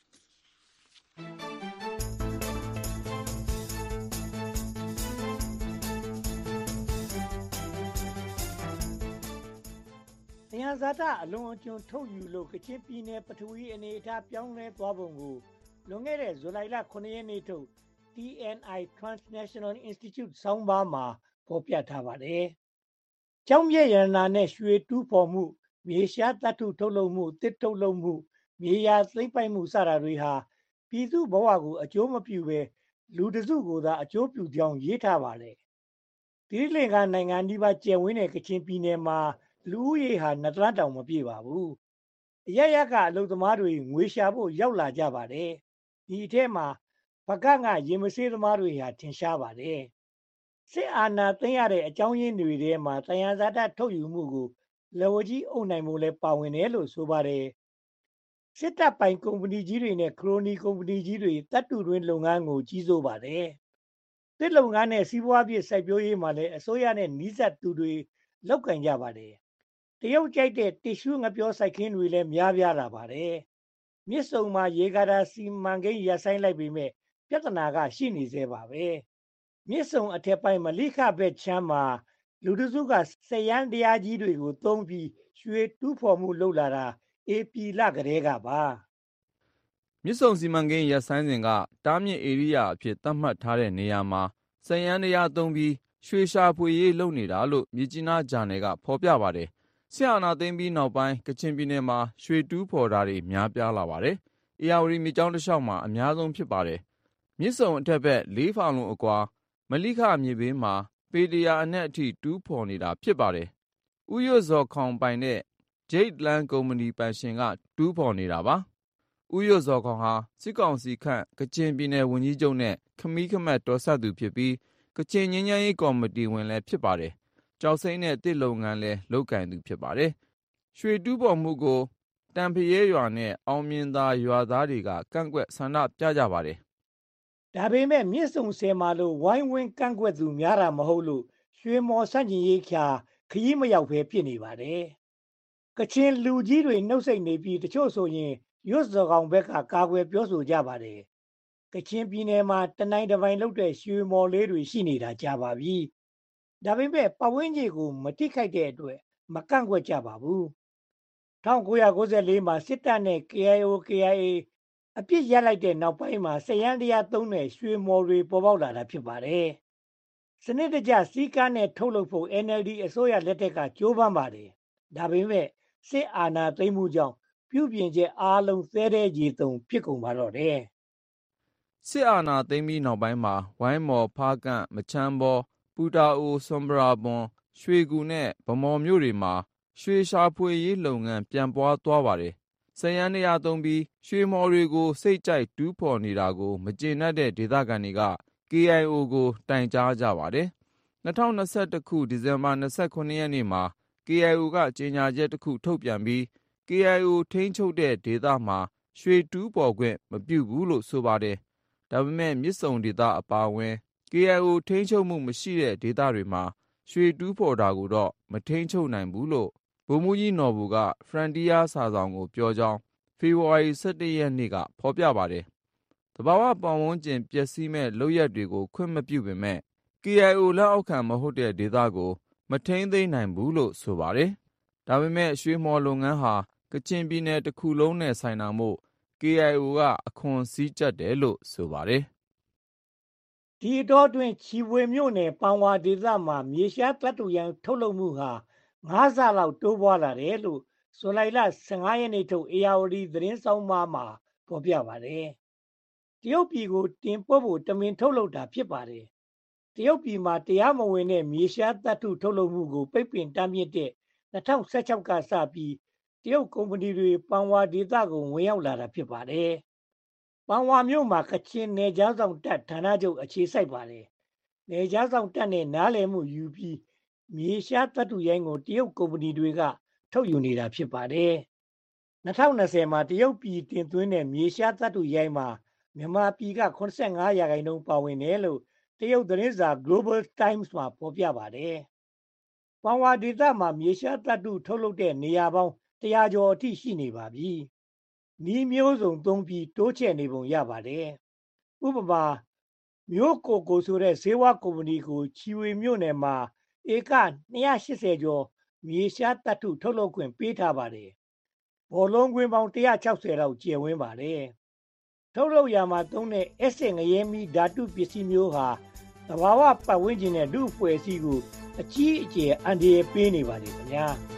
တရားဇာတအလွန်အကျွံထုတ်ယူလို့ကချင်ပြည်နယ်ပထဝီအနေအထားပြောင်းလဲသွားပုံကိုလွန်ခဲ့တဲ့ဇူလိုင်လခုနှစ်ရက်နေ့ထုတ် တီ အန် အိုင် Transnational Institute ဆောင်းပါးမှာဖော်ပြထားပါတယ်။ကျောင်းမြတ်ရတနာနဲ့ရွှေတူးဖော်မှုမြေရှားသတ္တုထုတ်လုပ်မှုတစ်ထုတ်လုပ်မှုမြေယာသိမ်းပိုက်မှုစတာတွေဟာပြည်သူဘဝကိုအကျိုးမပြုဘဲလူတစုကိုသာအကျိုးပြုကြောင်းရေးထားပါတယ်။ဒီလင်ကနိုင်ငံဒီပါကျယ်ဝန်းတဲ့ကချင်ပြည်နယ်မှာလူဦးရေဟာနှစ်သန်းတောင်မပြည့်ပါဘူး။အရရကအလုပ်သမားတွေငွေရှာဖို့ရောက်လာကြပါတယ်။ဒီအထက်မှာပကငါရေမဆေးသမားတွေဟာထင်ရှားပါတယ်။စစ်အာဏာသိမ်းရတဲ့အကြောင်းရင်းတွေထဲမှာတရားဇာတထုတ်ယူမှုကိုလက်ဝကြီးအုပ်နိုင်မှုလည်းပါဝင်တယ်လို့ဆိုပါတယ်။စစ်တပ်ပိုင်ကုမ္ပဏီကြီးတွေနဲ့ခရိုနီကုမ္ပဏီကြီးတွေတပ်တူတွင်လုပ်ငန်းကိုကြီးစိုးပါတယ်။တစ်လုပ်ငန်းနဲ့စီးပွားဖြစ်စိုက်ပျိုးရေးမှာလည်းအစိုးရနဲ့နှီးစပ်သူတွေလောက်ကင်ကြပါတယ်။တရုတ်ကြိုက်တဲ့တစ်ရှူးငပြောစိုက်ခင်းတွေလည်းများပြားလာပါတယ်။မြစ်ဆုံမှာရေကာတာစီမံကိန်းရပ်ဆိုင်းလိုက်ပေမဲ့ပြဿနာကရှိနေသေးပါပဲမြစ်ဆုံအထက်ပိုင်းမလိခဘက်ချမ်းမှာလူတစုကစရန်တရားကြီးတွေကိုသုံးပြီးရွှေတူးဖော်မှုလုပ်လာတာအေပီလကလေးကပါမြစ်ဆုံစီမံကိန်းရပ်ဆိုင်းစဉ်ကတားမြစ်ဧရိယာအဖြစ်သတ်မှတ်ထားတဲ့နေရာမှာစရန်တရားသုံးပြီးရွှေရှာဖွေရေးလုပ်နေတာလို့မြစ်ကြီးနားဂျာနယ်ကဖော်ပြပါတယ်ဆရာနာသိမ်းပြီးနောက်ပိုင်းကချင်ပြည်နယ်မှာရွှေတူးဖော်တာတွေများပြားလာပါတယ်အေယာဝတီမြစ်ကြောင်းတစ်လျှောက်မှာအများဆုံးဖြစ်ပါတယ်မြစ်ဆုံအထက်ဘက်လေးဖောင်လုံးအကွာမလိခမြေဘေးမှာပေတရာအနက်အထိတူးဖော်နေတာဖြစ်ပါတယ်။ဥယျဇော်ခေါင်ပိုင်တဲ့ဂျိတ်လန်းကုမ္ပဏီပိုင်ရှင်ကတူးဖော်နေတာပါ။ဥယျဇော်ခေါင်ဟာစစ်ကောင်စီခန့်ကချင်ပြည်နယ်ဝန်ကြီးချုပ်နဲ့ခမီးခမတ်တော်ဆက်သူဖြစ်ပြီးကချင်ငြိမ်းချမ်းရေးကော်မတီဝင်လည်းဖြစ်ပါတယ်။ကြောက်စိမ့်နဲ့တစ်လုပ်ငန်းလည်းလုပ်ကင်သူဖြစ်ပါတယ်။ရွှေတူးဖော်မှုကိုတန်ဖရဲရွာနဲ့အောင်မြင်သာရွာသားတွေကကန့်ကွက်ဆန္ဒပြကြပါတယ်ဒါပေမဲ့မြစ်ဆုံဆယ်မာလို့ဝိုင်းဝန်းကန့်ကွက်သူများတာမဟုတ်လို့ရွှေမော်ဆန့်ကျင်ရေးခါခရီးမရောက်ဖဲဖြစ်နေပါတယ်။ကချင်လူကြီးတွေနှုတ်ဆက်နေပြီးတချို့ဆိုရင်ရွတ်စော်ကောင်ဘက်ကကာကွယ်ပြောဆိုကြပါတယ်။ကချင်ပြည်နယ်မှာတနိုင်တစ်ပိုင်းလောက်တဲ့ရွှေမော်လေးတွေရှိနေတာကြာပါပြီ။ဒါပေမဲ့ပတ်ဝန်းကျင်ကိုမတိခိုက်တဲ့အတွက်မကန့်ကွက်ကြပါဘူး။၁၉၉၄မှာစစ်တပ်နဲ့ ကေ အိုင် အို ကေ အိုင် အေအပြစ်ရလိုက်တဲ့နောက်ပိုင်းမှာစရန်တရားသုံးတဲ့ရွှေမော်တွေပေါ်ပေါက်လာတာဖြစ်ပါတယ်။စနစ်တကျစီးကားနဲ့ထုတ်လုပ်ဖို့ အန် အယ်လ် ဒီ အစိုးရလက်ထက်ကကြိုးပမ်းပါတယ်။ဒါပေမဲ့စစ်အာဏာသိမ်းမှုကြောင့်ပြုပြင်ချက်အားလုံးသဲတဲ့ကြီးသုံးဖြစ်ကုန်ပါတော့တယ်။စစ်အာဏာသိမ်းပြီးနောက်ပိုင်းမှာဝိုင်းမော်ဖားကန့်မချမ်းဘောပူတာအိုဆွမ်ဘရာဘွန်ရွှေကူနဲ့ဗမော်မြို့တွေမှာရွှေရှာဖွေရေးလုပ်ငန်းပြန်ပွားသွားပါတယ်။စရန်တရားသုံးပြီးရွှေမော်တွေကိုစိတ်ကြိုက်တူးဖော်နေတာကိုမကျေနပ်တဲ့ဒေသခံတွေက ကေ အိုင် အို ကိုတိုင်ကြားကြပါတယ်။၂၀၂၁ခုဒီဇင်ဘာ၂၇ရက်နေ့မှာ ကေ အိုင် အို ကကြေညာချက်တစ်ခုထုတ်ပြန်ပြီး ကေ အိုင် အို ထိန်းချုပ်တဲ့ဒေသမှာရွှေတူးဖော်ခွင့်မပြုဘူးလို့ဆိုပါတယ်။ဒါပေမဲ့မြစ်ဆုံဒေသအပါအဝင် ကေ အိုင် အို ထိန်းချုပ်မှုမရှိတဲ့ဒေသတွေမှာရွှေတူးဖော်တာကိုတော့မထိန်းချုပ်နိုင်ဘူးလို့ဗိုလ်မှူးကြီးနော်ဘူက Frontier စာစောင်ကိုပြောကြောင်းဖေဖော်ဝါရီလ ၁၁ ရက်နေ့ကဖော်ပြပါတယ်။သဘာဝပတ်ဝန်းကျင်ပျက်စီးမဲ့လုပ်ရပ်တွေကိုခွင့်မပြုပေမဲ့ ကေအိုင်အို လက်အောက်ခံမဟုတ်တဲ့ဒေသကိုမထိန်းသိမ်းနိုင်ဘူးလို့ဆိုပါတယ်။ဒါပေမဲ့ရွှေမှော်လုပ်ငန်းဟာကချင်ပြည်နယ်တစ်ခုလုံးနဲ့ဆိုင်တာမို့ ကေအိုင်အို ကအခွန်စည်းကျပ်တယ်လို့ဆိုပါတယ်။ဒီအတောအတွင်းချီဝေမြို့နယ်ပန်ဝါဒေသမှာမြေရှားသတ္တုရိုင်းထုတ်လုပ်မှုဟာငါးဆလောက်တိုးပွားလာတယ်လို့ဇူလိုင်လ ၁၅ ရက်နေ့ထုတ်ဧရာဝတီသတင်းဆောင်းပါးမှာဖော်ပြပါတယ်။တရုတ်ပြည်ကိုတင်ပို့ဖို့တမင်ထုတ်လုပ်တာဖြစ်ပါတယ်။တရုတ်ပြည်မှာတရားမဝင်တဲ့မြေရှားသတ္တုထုတ်လုပ်မှုကိုပိတ်ပင်တားမြစ်တဲ့၂၀၁၆ကစပြီးတရုတ်ကုမ္ပဏီတွေပန်ဝါဒေသကိုဝင်ရောက်လာတာဖြစ်ပါတယ်။ပန်ဝါမြို့မှာကချင်နယ်ခြားဆောင်တပ်ဌာနချုပ်အခြေစိုက်ပါတယ်။နယ်ခြားဆောင်တပ်နဲ့နားလည်မှုယူပြီးမြေရှားသတ္တုရိုင်းကိုတရုတ်ကုမ္ပဏီတွေကထုတ်ယူနေတာဖြစ်ပါတယ်။၂၀၂၀မှာတရုတ်ပြည်တင်သွင်းတဲ့မြေရှားသတ္တုရိုင်းမှာမြန်မာပြည်က၇၅ရာခိုင်နှုန်းပါဝင်တယ်လို့တရုတ်သတင်းစာ Global Times မှာဖော်ပြပါတယ်။ပန်ဝါဒေသမှာမြေရှားသတ္တုထုတ်လုပ်တဲ့နေရာပေါင်းတရာကျော်အထိရှိနေပါပြီ။ဤမျိုးစုံသုံးပြီးတိုးချဲ့နေပုံရပါတယ်။ဥပမာမျိုးကိုကိုဆိုတဲ့ဈေးဝါကုမ္ပဏီကိုချီဝေမြို့နယ်မှာဧက၂၈၀ကျော်မြေရှားသတ္တုထုတ်လုပ်ခွင့်ပေးထားပါတယ်။ဘောလုံးကွင်းပေါင်း၁၆၀လောက်ကျယ်ဝန်းပါတယ်။ထုတ်လုပ်ရာမှာသုံးတဲ့အက်ဆစ်ငရဲမီးဓာတုပစ္စည်းမျိုးဟာသဘာဝပတ်ဝန်းကျင်နဲ့လူ့အဖွဲ့အစည်းကိုအကြီးအကျယ်အန္တရာယ်ပေးနေပါတယ်ခင်ဗျာ။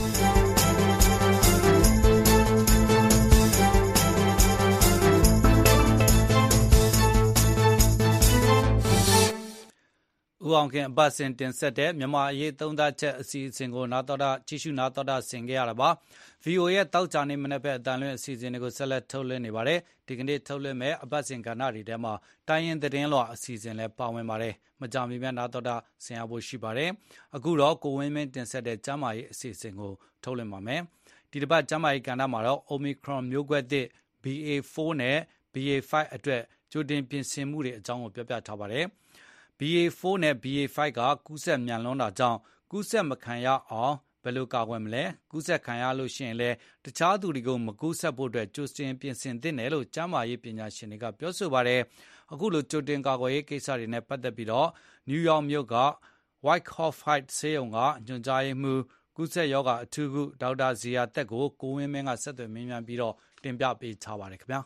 ဦးအောင်ခင်အပတ်စဉ်တင်ဆက်တဲ့မြန်မာအရေးသုံးသပ်ချက်အစီအစဉ်ကိုနာတော်တာကြည့်ရှုနာတော်တာဆင်ခဲ့ရတာပါ။ ဗွီအိုအေ ရဲ့တောက်ကြနေမနေ့ဖက်အတန်လွင့်အစီအစဉ်တွေကိုဆက်လက်ထုတ်လွှင့်နေပါတယ်။ဒီကနေ့ထုတ်လွှင့်မဲ့အပတ်စဉ်ကဏ္ဍတွေထဲမှာတိုင်းရင်သတင်းလွှာအစီအစဉ်လည်းပါဝင်ပါတယ်။မကြမီပြန်နာတော်တာဆင်ရဖို့ရှိပါတယ်။အခုတော့ကိုဝင်းမင်းတင်ဆက်တဲ့ကျမ်းမာရေးအစီအစဉ်ကိုထုတ်လွှင့်ပါမယ်။ဒီတစ်ပတ်ကျမ်းမာရေးကဏ္ဍမှာတော့ Omicron မျိုးကွဲသစ် ဘီ အေ four နဲ့ ဘီ အေ five အတွက်ကြိုတင်ပြင်ဆင်မှုတွေအကြောင်းကိုပြောပြထားပါတယ်။ဘီ အေ four နဲ့ ဘီ အေ five ကကူးစက်မြန်လွန်းတာကြောင့်ကူးစက်မခံရအောင်ဘယ်လိုကာကွယ်မလဲကူးစက်ခံရလို့ရှိရင်လည်းတခြားသူတွေကိုမကူးစက်ဖို့အတွက်ကြိုတင်ပြင်ဆင်သင့်တယ်လို့ကျန်းမာရေးပညာရှင်တွေကပြောဆိုပါတယ်အခုလိုကြိုတင်ကာကွယ်ရေးကိစ္စတွေနဲ့ပတ်သက်ပြီးတော့နယူးယောက်မြို့က White House Heights ဆေးရုံကညွှန်ကြားရေးမှူးကူးစက်ရောဂါအထူးကုဒေါက်တာဇေယျာသက်ကိုကိုဝင်းမင်းကဆက်သွယ်မေးမြန်းပြီးတော့တင်ပြပေးထားပါတယ်ခင်ဗျာ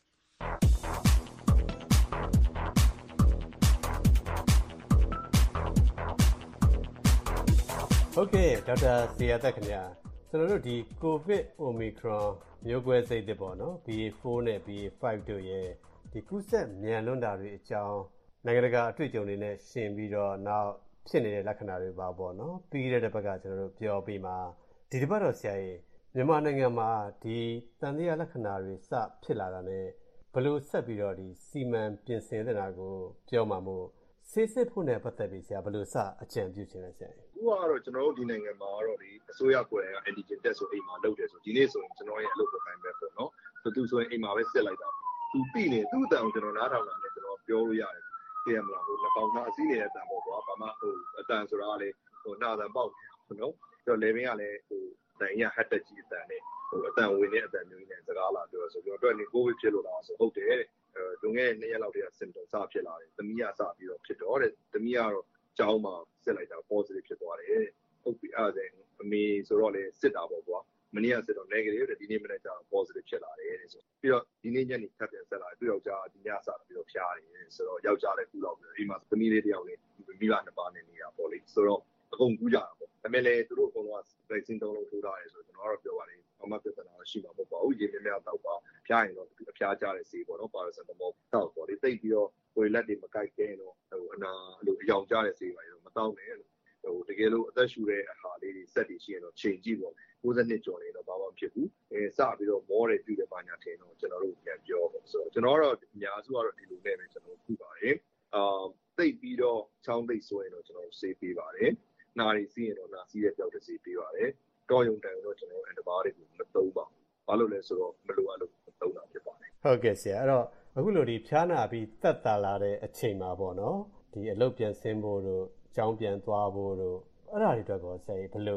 ဟုတ်ကဲ့ဒေါက်တာဇေယျာသက်ခင်ဗျာကျွန်တော်တို့ဒီ COVID Omicron မျိုးကွဲစိတ်သစ်ပေါ့နော် ဘီ အေ four နဲ့ ဘီ အေ five တို့ရဲ့ဒီကူးစက်မြန်လွန်းတာတွေအကြောင်းနိုင်ငံတကာအတွေ့အကြုံတွေနဲ့ရှင်ပြီးတော့နောက်ဖြစ်နေတဲ့လက္ခဏာတွေပါပေါ့နော်ပြီးတဲ့တစ်ပတ်ကကျွန်တော်တို့ပြောပြီးမှဒီတစ်ပတ်တော့ဆရာကြီးမြန်မာနိုင်ငံမှာဒီတန်တရားလက္ခဏာတွေစဖြစ်လာတာနဲ့ဘယ်လိုဆက်ပြီးတော့ဒီစီမံပြင်ဆင်တဲ့တာကိုပြောမှာမို့ဆေးစစ်ဖို့နဲ့ပတ်သက်ပြီးဆရာဘယ်လိုစအကြံပြုချင်လဲဆရာအခုကတော့ကျွန်တော်တို့ဒီနိုင်ငံမှာတော့ဒီအစိုးရကိုယ်တိုင်က antigen test ဆိုအိမ်မှာလုပ်တယ်ဆိုဒီနေ့ဆိုရင်ကျွန်တော်ရဲ့အလုပ်ကိုတိုင်းပဲပေါ့နော်ဆိုသူဆိုရင်အိမ်မှာပဲစစ်လိုက်တာသူပြီးနေသူ့အတန်ကိုကျွန်တော်နားထောင်တာနဲ့ကျွန်တော်ပြောလို့ရတယ်သိရမလားဟိုနှကောင်သားအစည်းနေတဲ့အတန်ပေါ့ကွာဘာမှဟိုအတန်ဆိုတာကလေဟိုနှာတန်ပေါက်နေနော်ပြီးတော့လေဘင်းကလည်းဟိုတိုင်ရဟတ်တက်ကြီးအတန်နဲ့ဟိုအတန်ဝင်တဲ့အတန်မျိုးနဲ့စကားလာပြောဆိုကျွန်တော်တို့ကကိုဗစ်ဖြစ်လို့လားဆိုဟုတ်တယ်အဲလွန်ခဲ့တဲ့နှစ်ရက်လောက်တည်းက symptom စဖြစ်လာတယ်သမီးကစပြီးတော့ဖြစ်တော့တဲ့သမီးကတော့ကျောင်းမှာစစ်လိုက်တာ positive ဖြစ်သွားတယ်ဟုတ်ပြီအဲ့ဒါအမေဆိုတော့လေစစ်တာပေါ့ကွာမနေ့ကစစ်တော့ negative တဲ့ဒီနေ့မနေ့ကျတော့ positive ဖြစ်လာတယ်တဲ့ဆိုပြီးတော့ဒီနေ့ညနေထပ်ပြန်ဆက်လာတယ်သူ့ယောက်ျားဒီညစပြီးတော့ဖျားတယ်ဆိုတော့ယောက်ျားလည်းကူတော့ပြီးအိမ်မှာသမီးလေးတယောက်လေးမိဘနှစ်ပါးနဲ့နေတာပေါ့လေဆိုတော့အကုန်ကူးကြတာပေါ့ဒါပေမဲ့လည်းသူတို့အကုန်လုံးက vaccine သုံးလုံးထိုးထားတယ်ဆိုတော့ကျွန်တော်ကတော့ပြောပါလိမ့်အမပြဿနာရှိမှာပေါ့ပေါ့ရေမြများတော့ပါဖျားရင်တော့အဖျားကြတဲ့ဆေးပေါ့နော် paracetamol တောက်ပေါ့လေတိတ်ပြီးတော့ကိုယ်လက်တွေမကိုက်ခဲတော့ဟိုအနာလိုအယောင်ကြတဲ့ဆေးပါရောမတောက်နဲ့ဟိုတကယ်လို့အသက်ရှူတဲ့အခါလေးတွေစက်တွေရှိရင်တော့ချိန်ကြည့်ပေါ့ကိုးစက်နှစ်ကျော်နေတော့ဘာမှမဖြစ်ဘူးအဲစပြီးတော့မောတယ်ပြည့်တယ်ပါညာထင်တော့ကျွန်တော်တို့ပြန်ပြောပေါ့ဆိုတော့ကျွန်တော်ကတော့အများစုကတော့ဒီလိုနဲ့ပဲကျွန်တော်ခုပါတယ်အာသိပ်ပြီးတော့ချောင်းသိပ်ဆိုရင်တော့ကျွန်တော်ဆေးပေးပါတယ်နာရီစီးရင်တော့နာစီးရဲ့ပြောက်တဲ့ဆေးပေးပါတယ်တော်ရုံတန်တော့ကျွန်တော် antibiotic ကိုမသုံးပါဘူးဘာလို့လဲဆိုတော့မလိုအပ်လို့သုံးတာဖြစ်ပါတယ်ဟုတ်ကဲ့ဆရာအဲ့တော့အခုလိုဒီဖျားနာပြီးတက်တာလာတဲ့အချိန်မှာပေါ့နော်ဒီအလုပ်ပြန်ဆင်းဖို့တို့ကျောင်းပြန်သွားဖို့တို့အဲ့ဒါတွေအတွက်ကောဆရာကြီးဘယ်လို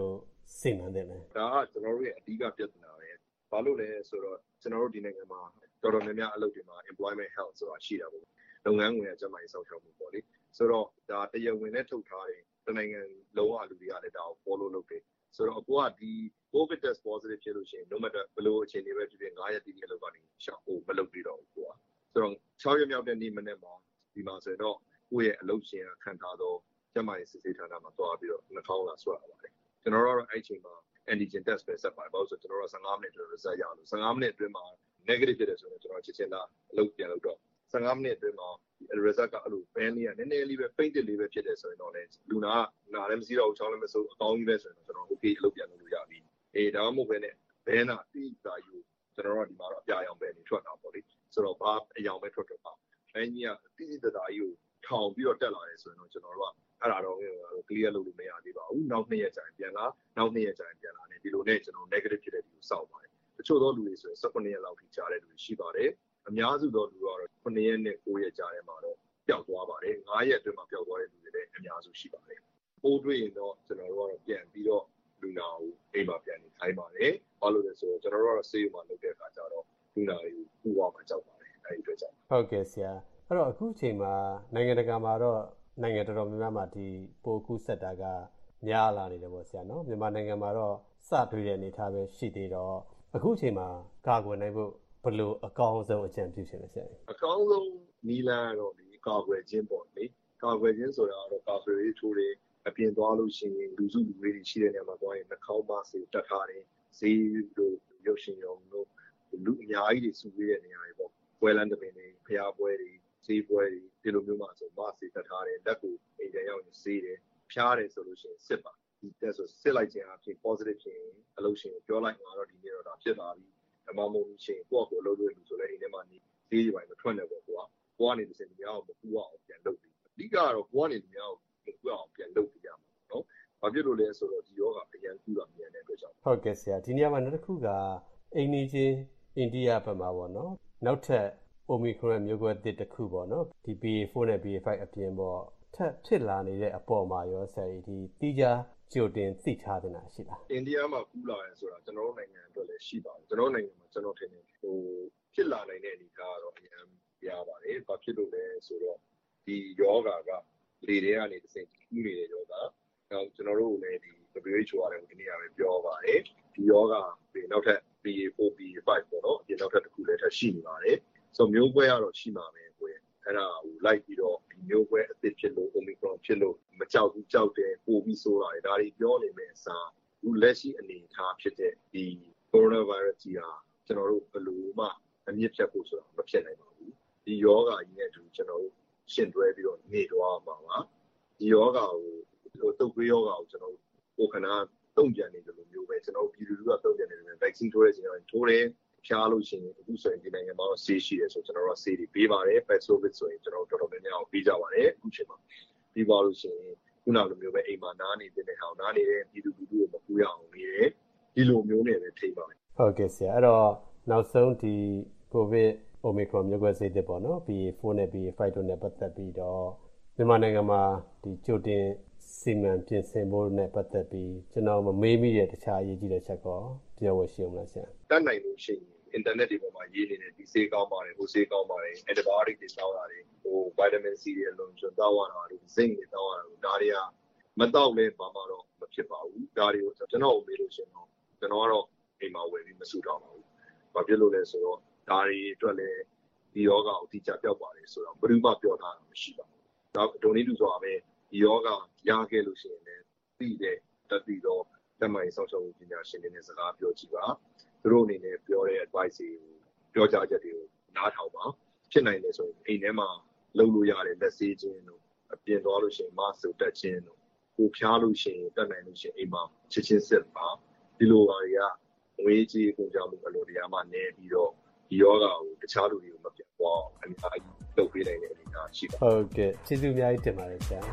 စီမံသင့်လဲဒါကကျွန်တော်တို့ရဲ့အဓိကပြဿနာပဲဘာလို့လဲဆိုတော့ကျွန်တော်တို့ဒီနိုင်ငံမှာတော်တော်များများအလုပ်တွေမှာ employment health ဆိုတာရှိတာပေါ့လုပ်ငန်းဝင်အကျန်းမာရေးစောင့်ရှောက်မှုပေါ့လေဆိုတော့ဒါတရားဝင်နဲ့ထုတ်ထားတယ်တနိုင်ငံလုံးဝလူတွေကလည်းဒါကို follow လုပ်တယ်ဆိုတော့အခုကဒီ COVID test positive ဖြစ်လို့ရှိရင် no matter ဘယ်လိုအခြေအနေပဲဖြစ်ဖြစ်nineရက်တိတိအလုပ်ကနေရှောက်ဖို့မလုပ်ပြီးတော့ဘူးကွာဆိုတော့sixရက်မြောက်တဲ့နေ့မနေ့မှာဒီမှာဆိုတော့ကိုယ့်ရဲ့အလုပ်ရှင်ကခံထားတော့ကျန်းမာရေးစစ်ဆေးဌာနမှာသွားပြီးတော့နှာခေါင်းလာဆွဲရပါတယ်ကျွန်တော်တို့အဲ့ချိန်မှာ antigen test ပဲဆက်ပါတယ်ဘာလို့ဆိုကျွန်တော်တို့fifteenမိနစ်အတွက် result ရအောင်fifteenမိနစ်အတွင်းမှာ negative ဖြစ်တယ်ဆိုတော့ကျွန်တော်ချက်ချင်းသားအလုပ်ပြန်လုပ်တော့fifteenမိနစ်အတွင်းမှာ result ကအဲ့လို ban လေးကနည်းနည်းလေးပဲ faint လေးပဲဖြစ်တယ်ဆိုရင်တော့လည်းလူနာကနာလည်းမရှိတော့ဘူးချောင်းလည်းမဆိုးအကောင်းကြီးပဲဆိုရင်တော့ကျွန်တော် okay အလုပ်ပြန်လုပ်လို့ရပြီအေးဒါမှမဟုတ်ဘဲနဲ့ဘဲနာတိတာယူကျွန်တော်တို့ဒီမှာတော့အပြာရောင်ပဲနေထွက်တာပေါ့လေဆိုတော့ဘာအယောင်ပဲထွက်ထွက်ပါအဲကြီးကတိတိတတာကြီးကိုထောင်ပြီးတော့တက်လာတယ်ဆိုရင်တော့ကျွန်တော်တို့ကအဲ့ဒါတော့ clear လုပ်လို့မရသေးပါဘူးနောက်နှစ်ရက်ကြာရင်ပြန်လာနောက်နှစ်ရက်ကြာရင်ပြန်လာနေဒီလိုနဲ့ကျွန်တော် negative ဖြစ်တဲ့ဒီကိုစောင့်ပါတယ်တချို့သောလူတွေဆိုရင်sevenရက်လောက်ထိကြာတဲ့လူတွေရှိပါတယ်အများစုသောလူကတော့nineရက်နဲ့nineရက်ကြာတဲ့မှာတော့ပျောက်သွားပါတယ်nineရက်အတွင်းမှာပျောက်သွားတဲ့လူတွေလည်းအများစုရှိပါတယ်ပိုးတွေ့ရင်တော့ကျွန်တော်တို့ကတော့ပြန်ပြီးတော့လူနာကိုအိမ်မှာပြန်နေခိုင်းပါတယ်ဘာလို့လဲဆိုတော့ကျွန်တော်တို့ကတော့ဆေးရုံမှာလုပ်တဲ့အခါကျတော့လူနာကိုပူသွားမှကြောက်ပါတယ်အဲဒီအတွက်ကြောင့်ဟုတ်ကဲ့ဆရာအဲ့တော့အခုချိန်မှာနိုင်ငံတကာမှာတော့နိုင်ငံတော်တော်များများမှာဒီပိုကူးဆက်တာကများလာနေတယ်ပေါ့ဆရာနော်မြန်မာနိုင်ငံမှာတော့စတွေ့တဲ့အနေအထားပဲရှိသေးတော့အခုချိန်မှာကာကွယ်နိုင်ဖို့ဘယ်လိုအကောင်းဆုံးအကြံပြုရှင်လဲဆရာအကောင်းဆုံးနီလန်းကတော့ဒီကာကွယ်ခြင်းပေါ့လေကာကွယ်ခြင်းဆိုတာကတော့ကာကွယ်ရေးထိုးတယ်အပြင်သွားလို့ရှိရင်လူစုလူဝေးတွေရှိတဲ့နေရာမှာသွားရင်နှာခေါင်းမဆေးတက်ထားတယ်ဈေးတို့ရုပ်ရှင်ရုံတို့လူအများကြီးတွေစုဝေးတဲ့နေရာတွေပေါ့ပွဲလန်းတပင်တွေဖျားပွဲတွေဈေးပွဲတွေဒီလိုမျိုးမှာဆိုမဆေးတက်ထားတယ်လက်ကိုအိမ်ပြန်ရောက်ရင်ဆေးတယ်ဖျားတယ်ဆိုလို့ရှိရင်စစ်ပါဒီတက်ဆိုစစ်လိုက်ခြင်းအပြင် positive ဖြစ်ရင်အလုပ်ရှင်ကိုပြောလိုက်မှာတော့ဒီနေ့တော့ဒါဖြစ်လာပြီဓမ္မမို့ရှင်ကိုယ့်ကိုယ်လုပ်လို့လူဆိုလဲအိမ်ထဲမှာနေဈေးတွေပိုင်းမထွက်နဲ့ပေါ့ကွာကိုကနေတစ်စင်များအောင်မပူအောင်ပြန်လုပ်ပြီးအဓိကတော့ကိုကနေများအောင်မပူအောင်ပြန်လုပ်ပြရမှာနော်ဘာဖြစ်လို့လဲဆိုတော့ဒီယောဂအရန်ကူတာမြန်တဲ့အတွက်ကြောင့်ဟုတ်ကဲ့ဆရာဒီနေရာမှာနောက်တစ်ခုကအိန္ဒိချင်းအိန္ဒိယဘက်မှာပေါ့နော်နောက်ထပ် Omicron မျိုးကွဲသစ်တစ်ခုပေါ့နော်ဒီ B A four နဲ့ B A five အပြင်ပေါ့ထပ်ဖြစ်လာနေတဲ့အပေါ်မှာရောဆရာဒီတိကျကြိုတင်သိထားတဲ့နာရှိလားအိန္ဒိယမှာကူးလာရဲဆိုတာကျွန်တော်တို့နိုင်ငံအတွက်လည်းရှိပါတယ်ကျွန်တော်နိုင်ငံမှာကျွန်တော်ထင်တယ်ဟိုဖြစ်လာနိုင်တဲ့အနေအထားကတော့အများကြီးရပါတယ်ဘာဖြစ်လို့လဲဆိုတော့ဒီယောဂါကလေတွေကနေတစ်ဆင့်ကူးနေတဲ့ယောဂါနောက်ကျွန်တော်တို့လည်းဒီ W H O ရတယ်ဒီနေ့ကပဲပြောပါတယ်ဒီယောဂါပြီးနောက်ထပ် B A four B A five ပေါ့နော်အပြင်နောက်ထပ်တစ်ခုလည်းထပ်ရှိနေပါတယ်ဆိုမျိုးကွဲကတော့ရှိမှာပဲကိုယ်အဲ့ဒါဟိုလိုက်ပြီးတော့ဒီမျိုးကွဲအသစ်ဖြစ်လို့ Omicron ဖြစ်လို့မကြောက်ဘူးကြောက်တယ်ပို့ပြီးဆိုးလာတယ်ဒါတွေပြောနေမယ့်အစားဒီလက်ရှိအနေအထားဖြစ်တဲ့ဒီ coronavirus ကြီးဟာကျွန်တော်တို့ဘယ်လိုမှအမြင့်ဖြတ်ဖို့ဆိုတာမဖြစ်နိုင်ပါဘူးဒီယောဂါကြီးနဲ့အတူကျွန်တော်တို့ရှင်တွဲပြီးတော့နေသွားမှာပါဒီယောဂါကိုတုပ်ကွေးယောဂါကိုကျွန်တော်တို့ကိုခဏတုံ့ပြန်နေတယ်လို့မျိုးပဲကျွန်တော်ပြည်သူတွေကတုံ့ပြန်နေတယ် vaccine ထိုးရခြင်းတော့ထိုးတယ်ဖျားလို့ရှိရင်အခုဆိုရင်ဒီနိုင်ငံမှာတော့ဆေးရှိတယ်ဆိုကျွန်တော်တို့ဆေးတွေပေးပါတယ် Paxlovid ဆိုရင်ကျွန်တော်တို့တော်တော်များများပေးကြပါတယ်အခုချိန်မှာပြီးပါလို့ရှိရင်ခုနလိုမျိုးပဲအိမ်မှာနားနေတဲ့ဟောင်းနားနေတဲ့ပြည်သူပြည်သူကိုမကူရအောင်နေတယ်ဒီလိုမျိုးနဲ့ပဲထိပါမယ်ဟုတ်ကဲ့ဆရာအဲ့တော့နောက်ဆုံးဒီ COVID Omicron မျိုးကွဲဆေးတစ်ပေါ့နော် B A four နဲ့ B A five တို့နဲ့ပတ်သက်ပြီးတော့မြန်မာနိုင်ငံမှာဒီကြိုတင်စီမံပြင်ဆင်ဖို့နဲ့ပတ်သက်ပြီးကျွန်တော်မမေးမိတဲ့တခြားအရေးကြီးတဲ့ချက်ကောပြောဝရှိအောင်လားဆရာတတ်နိုင်လို့ရှိရင် internet တွေပေါ်မှာရေးနေတဲ့ဒီဆေးကောင်းပါတယ်ဟိုဆေးကောင်းပါတယ် antibiotic တွေတောင်းတာတွေဟို vitamin C တွေအလုံးစုံတောင်းရတာတွေ zinc တွေတောင်းရတာဒါတွေကမတောက်လဲဘာမှတော့မဖြစ်ပါဘူးဒါတွေကိုကျွန်တော်မေးလို့ရှိရင်တော့ကျွန်တော်ကတော့အိမ်မှာဝယ်ပြီးမစုတော့ပါဘူးဘာဖြစ်လို့လဲဆိုတော့ဒါတွေအတွက်လည်းဒီယောဂကိုတိကျပြောက်ပါတယ်ဆိုတော့ဘယ်သူမှပြောတာမရှိပါဘူးဒါဒိုနေတူဆိုတာပဲဒီယောဂရခဲ့လို့ရှိရင်လည်းပြီးတဲ့တက်ပြီးတော့တမိုင်းဆောက်ရှောက်မှုပညာရှင်တွေနဲ့စကားပြောကြည့်ပါသူတို့အနေနဲ့ပြောတဲ့ advice တွေကိုပြောကြားချက်တွေကိုနားထောင်ပါဖြစ်နိုင်တယ်ဆိုရင်အိမ်ထဲမှာလုပ်လို့ရတဲ့လက်ဆေးခြင်းတို့အပြင်သွားလို့ရှိရင် mask တက်ခြင်းတို့ကိုဖျားလို့ရှိရင်တက်နိုင်လို့ရှိရင်အိမ်မှာချစ်ချင်းစစ်ပါဒီလိုပါတွေကငွေကြီးကုန်ကြမှုအလိုတရားမှနေပြီးတော့ဒီယောဂကိုတခြားလူတွေကိုမပြတ်သွားအောင်အများကြီးလုပ်ပေးနိုင်တဲ့အနေအထားရှိပါဟုတ်ကဲ့ကျေးဇူးအများကြီးတင်ပါတယ်ဆရာ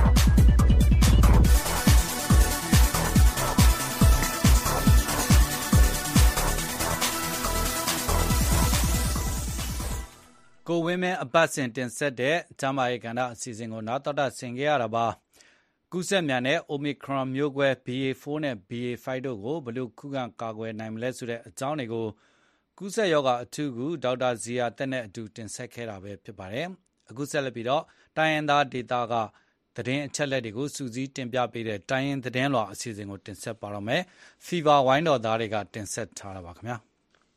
ကိုဝင်းမင်းအပတ်စဉ်တင်ဆက်တဲ့ကျမ်းမာရေးကဏ္ဍအစီအစဉ်ကိုနားတော်တာဆင်ခဲ့ရတာပါကုကူးစက်မြန်တဲ့ Omicron မျိုးကွဲ ဘီ အေ ဖိုး နဲ့ ဘီ အေ ဖိုက် တို့ကိုဘယ်လိုခုခံကာကွယ်နိုင်မလဲဆိုတဲ့အကြောင်းတွေကိုကူးစက်ရောဂါအထူးကုဒေါက်တာဇီယာသက်နဲ့အတူတင်ဆက်ခဲ့တာပဲဖြစ်ပါတယ်။အခုဆက်လက်ပြီးတော့တိုင်းရင်းသားဒေသကသတင်းအချက်အလက်တွေကိုစူးစီးတင်ပြပေးတဲ့တိုင်းရင်းသတင်းလွှာအစီအစဉ်ကိုတင်ဆက်ပါတော့မယ်။ Fever ဝိုင်းတော်သားတွေကတင်ဆက်ထားတာပါခင်ဗျာ။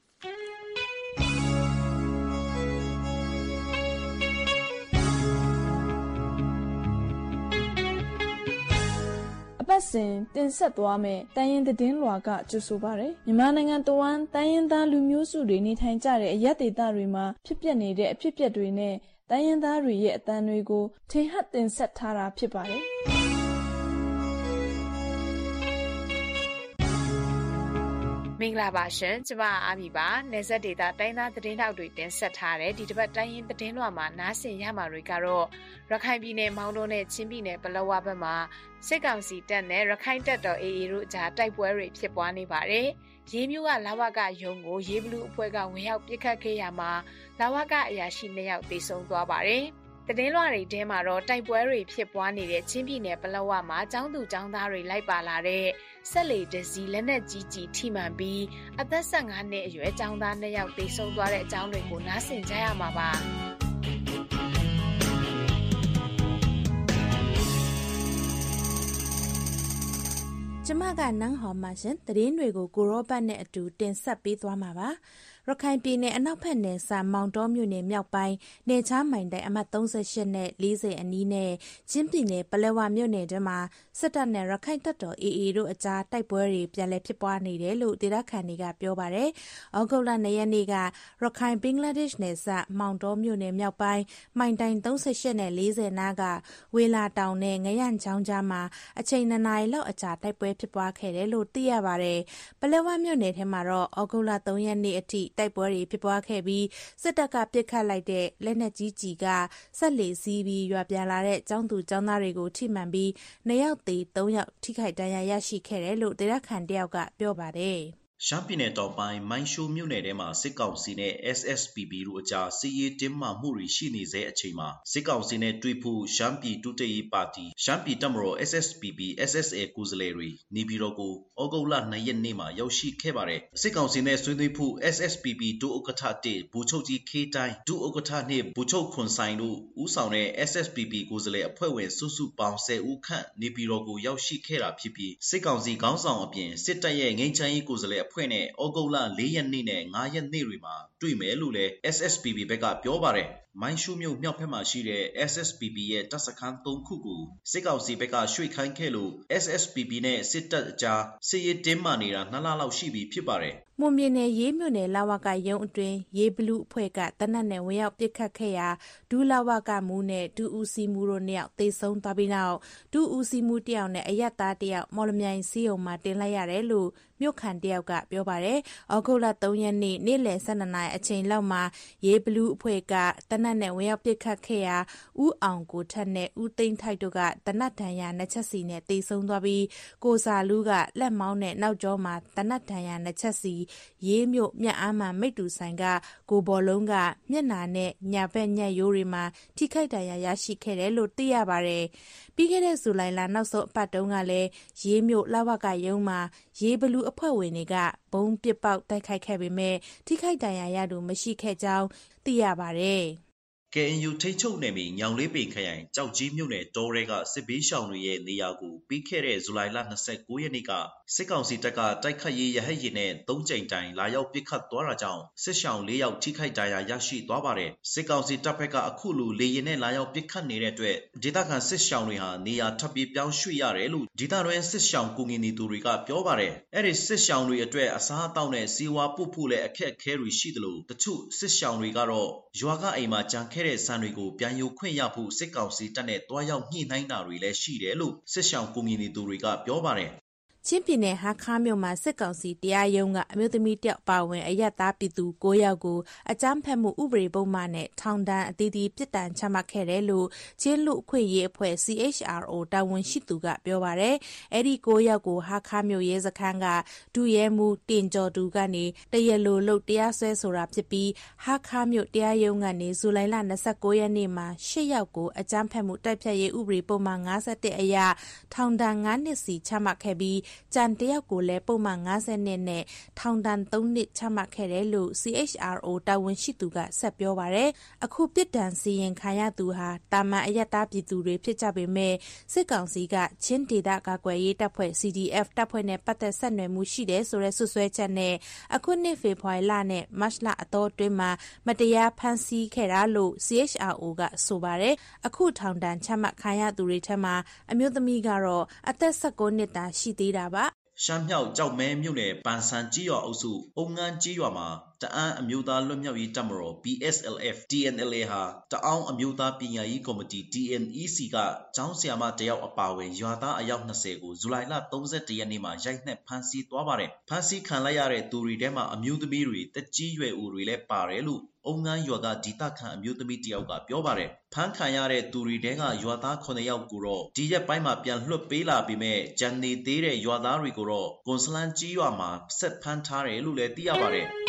ပတ်စဉ်တင်ဆက်သွားမယ်တိုင်းရင်းသတင်းလွှာကကြိုဆိုပါရယ်မြန်မာနိုင်ငံတဝန်းတိုင်းရင်းသားလူမျိုးစုတွေနေထိုင်ကြတဲ့အရက်ဒေသတွေမှာဖြစ်ပျက်နေတဲ့အဖြစ်အပျက်တွေနဲ့တိုင်းရင်းသားတွေရဲ့အသံတွေကိုထင်ဟပ်တင်ဆက်ထားတာဖြစ်ပါတယ်မင်္ဂလာပါရှင်ကျမအာမီပါနယ်စပ်ဒေသတိုင်းသားသတင်းထောက်တွေတင်ဆက်ထားတဲ့ဒီတစ်ပတ်တိုင်းရင်းသတင်းလွှာမှာနားဆင်ရမှာတွေကတော့ရခိုင်ပြည်နယ်မောင်တောနဲ့ချင်းပြည်နယ်ပလောဝဘက်မှာစစ်ကောင်စီတပ်နဲ့ရခိုင်တပ်တော် အေအေ တို့ကြားတိုက်ပွဲတွေဖြစ်ပွားနေပါတယ်ရေးမျိုးကလာဝကရုံးကိုရေးဘလူးအဖွဲ့ကဝင်ရောက်ပစ်ခတ်ခဲ့ရမှာလာဝကအရာရှိနှစ်ယောက်သေဆုံးသွားပါတယ်သတင်းလွှာတွေထဲမှာတော့တိုက်ပွဲတွေဖြစ်ပွားနေတဲ့ချင်းပြည်နယ်ပလောဝမှာចောင်းသူចောင်းသားတွေလိုက်ပါလာတဲ့ဆက်လေတစီလက်နက်ကြီးကြီးထိမှန်ပြီးအသက်၁၅နှစ်အရွယ်ចောင်းသားနှစ်ယောက်သေဆုံးသွားတဲ့အကြောင်းတွေကိုနားဆင်ကြရမှာပါကျမကနန်းဟော်မှရှင်သတင်းတွေကိုကိုရောဘတ်နဲ့အတူတင်ဆက်ပေးသွားမှာပါရခိုင်ပြည်နယ်အနောက်ဘက်နယ်စပ်မောင်တောမြို့နယ်မြောက်ပိုင်းနေချားမိုင်တိုင်အမှတ်၃၈နဲ့၄၀အနီးနဲ့ချင်းပြည်နယ်ပလဲဝမြို့နယ်ထဲမှာစစ်တပ်နဲ့ရခိုင်တပ်တော် အေအေ တို့အကြားတိုက်ပွဲတွေပြန်လည်ဖြစ်ပွားနေတယ်လို့ဒေသခံတွေကပြောပါတယ်။ဩဂုတ်လ၂ရက်နေ့ကရခိုင်ဘင်္ဂလားဒေ့ရှ်နယ်စပ်မောင်တောမြို့နယ်မြောက်ပိုင်းမိုင်တိုင်၃၈နဲ့၄၀နားကဝေလာတောင်နဲ့ငရန့်ချောင်းကြားမှာအချိန်၂နာရီလောက်အကြာတိုက်ပွဲဖြစ်ပွားခဲ့တယ်လို့သိရပါတယ်။ပလဲဝမြို့နယ်ထဲမှာတော့ဩဂုတ်လ၃ရက်နေ့အထိတိုက်ပွဲတွေဖြစ်ပွားခဲ့ပြီးစစ်တပ်ကပစ်ခတ်လိုက်တဲ့လက်နက်ကြီးကြီးကဆက်လေစီးပြီးရွာပြန်လာတဲ့ចောင်းသူចောင်းသားတွေကိုထိမှန်ပြီးနှစ်ယောက်သေသုံးယောက်ထိခိုက်ဒဏ်ရာရရှိခဲ့တယ်လို့ဒေသခံတယောက်ကပြောပါတယ်ရှမ်းပြည်နယ်တောင်ပိုင်းမိုင်းရှိုးမြို့နယ်ထဲမှာစစ်ကောင်စီနဲ့ เอส เอส ပီ ပီ တို့အကြားစစ်ရေးတင်းမာမှုတွေရှိနေစေအချိန်မှာစစ်ကောင်စီနဲ့တွေ့ဖို့ရှမ်းပြည်တိုးတက်ရေးပါတီရှမ်းပြည်တပ်မတော် เอส เอส ပီ ပီ เอส เอส เอ ကိုယ်စားလှယ်တွေနေပြည်တော်ကိုဩဂုတ်လ၂ရက်နေ့မှာရောက်ရှိခဲ့ပါတယ်စစ်ကောင်စီနဲ့ဆွေးနွေးဖို့ เอส เอส ပီ ပီ ဒုဥက္ကဋ္ဌတစ်ဗိုလ်ချုပ်ကြီးခေးတိုင်းဒုဥက္ကဋ္ဌနှစ်ဗိုလ်ချုပ်ခွန်ဆိုင်တို့ဦးဆောင်တဲ့ เอส เอส ပီ ပီ ကိုယ်စားလှယ်အဖွဲ့ဝင်စုစုပေါင်း၁၀ဦးခန့်နေပြည်တော်ကိုရောက်ရှိခဲ့တာဖြစ်ပြီးစစ်ကောင်စီခေါင်းဆောင်အပြင်စစ်တပ်ရဲ့ငြိမ်းချမ်းရေးကိုယ်စားလှယ်အဖွဲ့နဲ့ဩဂုတ်လ၄ရက်နေ့နဲ့၅ရက်နေ့တွေမှာတွေ့မယ်လို့လည်း เอส เอส ပီ ပီ ဘက်ကပြောပါတယ်မိုင်းရှုမြို့မြောက်ဘက်မှာရှိတဲ့ เอส เอส ပီ ပီ ရဲ့တပ်စခန်း၃ခုကိုစစ်ကောင်စီဘက်ကရွှေ့ခိုင်းခဲ့လို့ เอส เอส ပီ ပီ နဲ့စစ်တပ်အကြားစစ်ရေးတင်းမာနေတာနှစ်လလောက်ရှိပြီဖြစ်ပါတယ်မွန်ပြည်နယ်ရေးမြို့နယ်လာဝကရုံးအတွင်းရေးဘလူးအဖွဲ့ကတနက်နဲ့ဝင်ရောက်ပစ်ခတ်ခဲ့ရာဒူလာဝကမူးနဲ့ဒူဦးစီမူတို့နှစ်ယောက်သေဆုံးသွားပြီးနောက်ဒူဦးစီမူတယောက်နဲ့အရက်သားတယောက်မော်လမြိုင်စီးရုံမှာတင်လိုက်ရတယ်လို့မြို့ခံတယောက်ကပြောပါတယ်။ဩဂုတ်လ၃ရက်နေ့နေ့လယ်၁၂နာရီအချိန်လောက်မှာရေးဘလူးအဖွဲ့ကတနက်နဲ့ဝင်ရောက်ပစ်ခတ်ခဲ့ရာဦးအောင်ကိုထက်နဲ့ဦးသိန်းထိုက်တို့ကတနက်ဒဏ်ရာနှစ်ချက်စီနဲ့သေဆုံးသွားပြီးကိုစာလူးကလက်မောင်းနဲ့နောက်ကျောမှာတနက်ဒဏ်ရာနှစ်ချက်စီရေးမြို့မြတ်အားမှမိတ်တူဆိုင်ကကိုဘော်လုံးကမျက်နာနဲ့ညာဘက်ညက်ရိုးတွေမှာထိခိုက်ဒဏ်ရာရရှိခဲ့တယ်လို့သိရပါတယ်။ပြီးခဲ့တဲ့ဇူလိုင်လနောက်ဆုံးအပတ်တုန်းကလည်းရေးမြို့လဝကရုံးမှာရေးဘလူးအဖွဲ့ဝင်တွေကဘုံပစ်ပေါက်တိုက်ခိုက်ခဲ့ပေမဲ့ထိခိုက်ဒဏ်ရာရသူမရှိခဲ့ကြောင်းသိရပါတယ်။ကေအန်ယူ ထိန်းချုပ်နယ်မြေညောင်လေးပင်ခရိုင်ကြောက်ကြီးမြို့နယ်တောရဲကစစ်ဘေးရှောင်တွေရဲ့နေရာကိုပြီးခဲ့တဲ့ဇူလိုင်လ၂၉ရက်နေ့ကစစ်ကောင်စီတပ်ကတိုက်ခတ်ရေးရဟတ်ယာဉ်နဲ့သုံးကြိမ်တိုင်လာရောက်ပစ်ခတ်သွားတာကြောင့်စစ်ရှောင်၄ယောက်ထိခိုက်ဒဏ်ရာရရှိသွားပါတယ်စစ်ကောင်စီတပ်ဘက်ကအခုလိုလေယာဉ်နဲ့လာရောက်ပစ်ခတ်နေတဲ့အတွက်ဒေသခံစစ်ရှောင်တွေဟာနေရာထပ်ပြီးပြောင်းရွှေ့ရတယ်လို့ဒေသတွင်းစစ်ရှောင်ကူညီနေသူတွေကပြောပါတယ်အဲ့ဒီစစ်ရှောင်တွေအတွက်အစားအသောက်နဲ့စီးဝါးပို့ဖို့လည်းအခက်အခဲတွေရှိသလိုတချို့စစ်ရှောင်တွေကတော့ရွာကအိမ်မှာကြံခဲ့တဲ့ဆန်တွေကိုပြန်ယူခွင့်ရဖို့စစ်ကောင်စီတပ်နဲ့တွားရောက်ညှိနှိုင်းတာတွေလည်းရှိတယ်လို့စစ်ရှောင်ကူညီနေသူတွေကပြောပါတယ်ချချင်းပြည်နယ်ဟာခါမြို့မှာစစ်ကောင်စီတရားရုံးကအမျိုးသမီးတယောက်ပါဝင်အရက်သားပြည်သူ၉ယောက်ကိုအကြမ်းဖက်မှုဥပဒေပုံမှန်နဲ့ထောင်ဒဏ်အသီးသီးပြစ်ဒဏ်ချမှတ်ခဲ့တယ်လို့ချင်းလူအခွင့်ရေးအဖွဲ့ C H R O တာဝန်ရှိသူကပြောပါတယ်။အဲ့ဒီ၉ယောက်ကိုဟာခါမြို့ရဲစခန်းကဒုရဲမှူးတင်ကျော်သူကနေတရလိုလို့တရားစွဲဆိုတာဖြစ်ပြီးဟာခါမြို့တရားရုံးကနေဇူလိုင်လ၂၉ရက်နေ့မှာ၈ယောက်ကိုအကြမ်းဖက်မှုတိုက်ဖျက်ရေးဥပဒေပုံမှန်၅၁အရထောင်ဒဏ်၅နှစ်စီချမှတ်ခဲ့ပြီးကြံတယောက်ကိုလည်းပုံမှန်၅၀နှစ်နဲ့ထောင်ဒဏ်၃နှစ်ချမှတ်ခဲ့တယ်လို့ C H R O တာဝန်ရှိသူကဆက်ပြောပါတယ်။အခုပြစ်ဒဏ်စီရင်ခံရသူဟာတာမန်အရက်သားပြည်သူတွေဖြစ်ကြပေမဲ့စစ်ကောင်စီကချင်းဒေသကာကွယ်ရေးတပ်ဖွဲ့ C D F တပ်ဖွဲ့နဲ့ပတ်သက်ဆက်နွယ်မှုရှိတယ်ဆိုတဲ့ဆွဆွဲချက်နဲ့အခုနှစ်ဖေဖော်ဝါရီလနဲ့မတ်လအတောအတွင်းမှာမတရားဖမ်းဆီးခဲ့တာလို့ C H R O ကဆိုပါတယ်။အခုထောင်ဒဏ်ချမှတ်ခံရသူတွေထက်မှာအမျိုးသမီးကတော့အသက်၁၉နှစ်သာရှိသေးတာပါရှမ်းမြောက်ကြောက်မဲမြို့နယ်ပန်ဆန်ကြီးရွာအုပ်စုအုံငန်းကြီးရွာမှာတအန်းအမျိုးသားလွတ်မြောက်ရေးတပ်မတော် P S L F T N L A ဟာတအောင်းအမျိုးသားပညာရေးကော်မတီ D N E C ကကျောင်းဆရာမတယောက်အပါအဝင်ရွာသားအယောက်၂၀ကိုဇူလိုင်လ၃၁ရက်နေ့မှာရိုက်နှက်ဖမ်းဆီးသွားပါတယ်။ဖမ်းဆီးခံလိုက်ရတဲ့သူတွေထဲမှာအမျိုးသမီးတွေတက်ကြီးရွယ်အိုတွေလည်းပါတယ်လို့အုံငန်းရွာကဒေသခံအမျိုးသမီးတယောက်ကပြောပါတယ်။ဖမ်းခံရတဲ့သူတွေထဲကရွာသားခုနှစ်ယောက်ကိုတော့ဒီရက်ပိုင်းမှာပြန်လွှတ်ပေးလာပေမဲ့ဂျန်နေသေးတဲ့ရွာသားတွေကိုတော့ကွန်စလန်ကြီးရွာမှာဆက်ဖမ်းထားတယ်လို့လည်းသိရပါတယ်။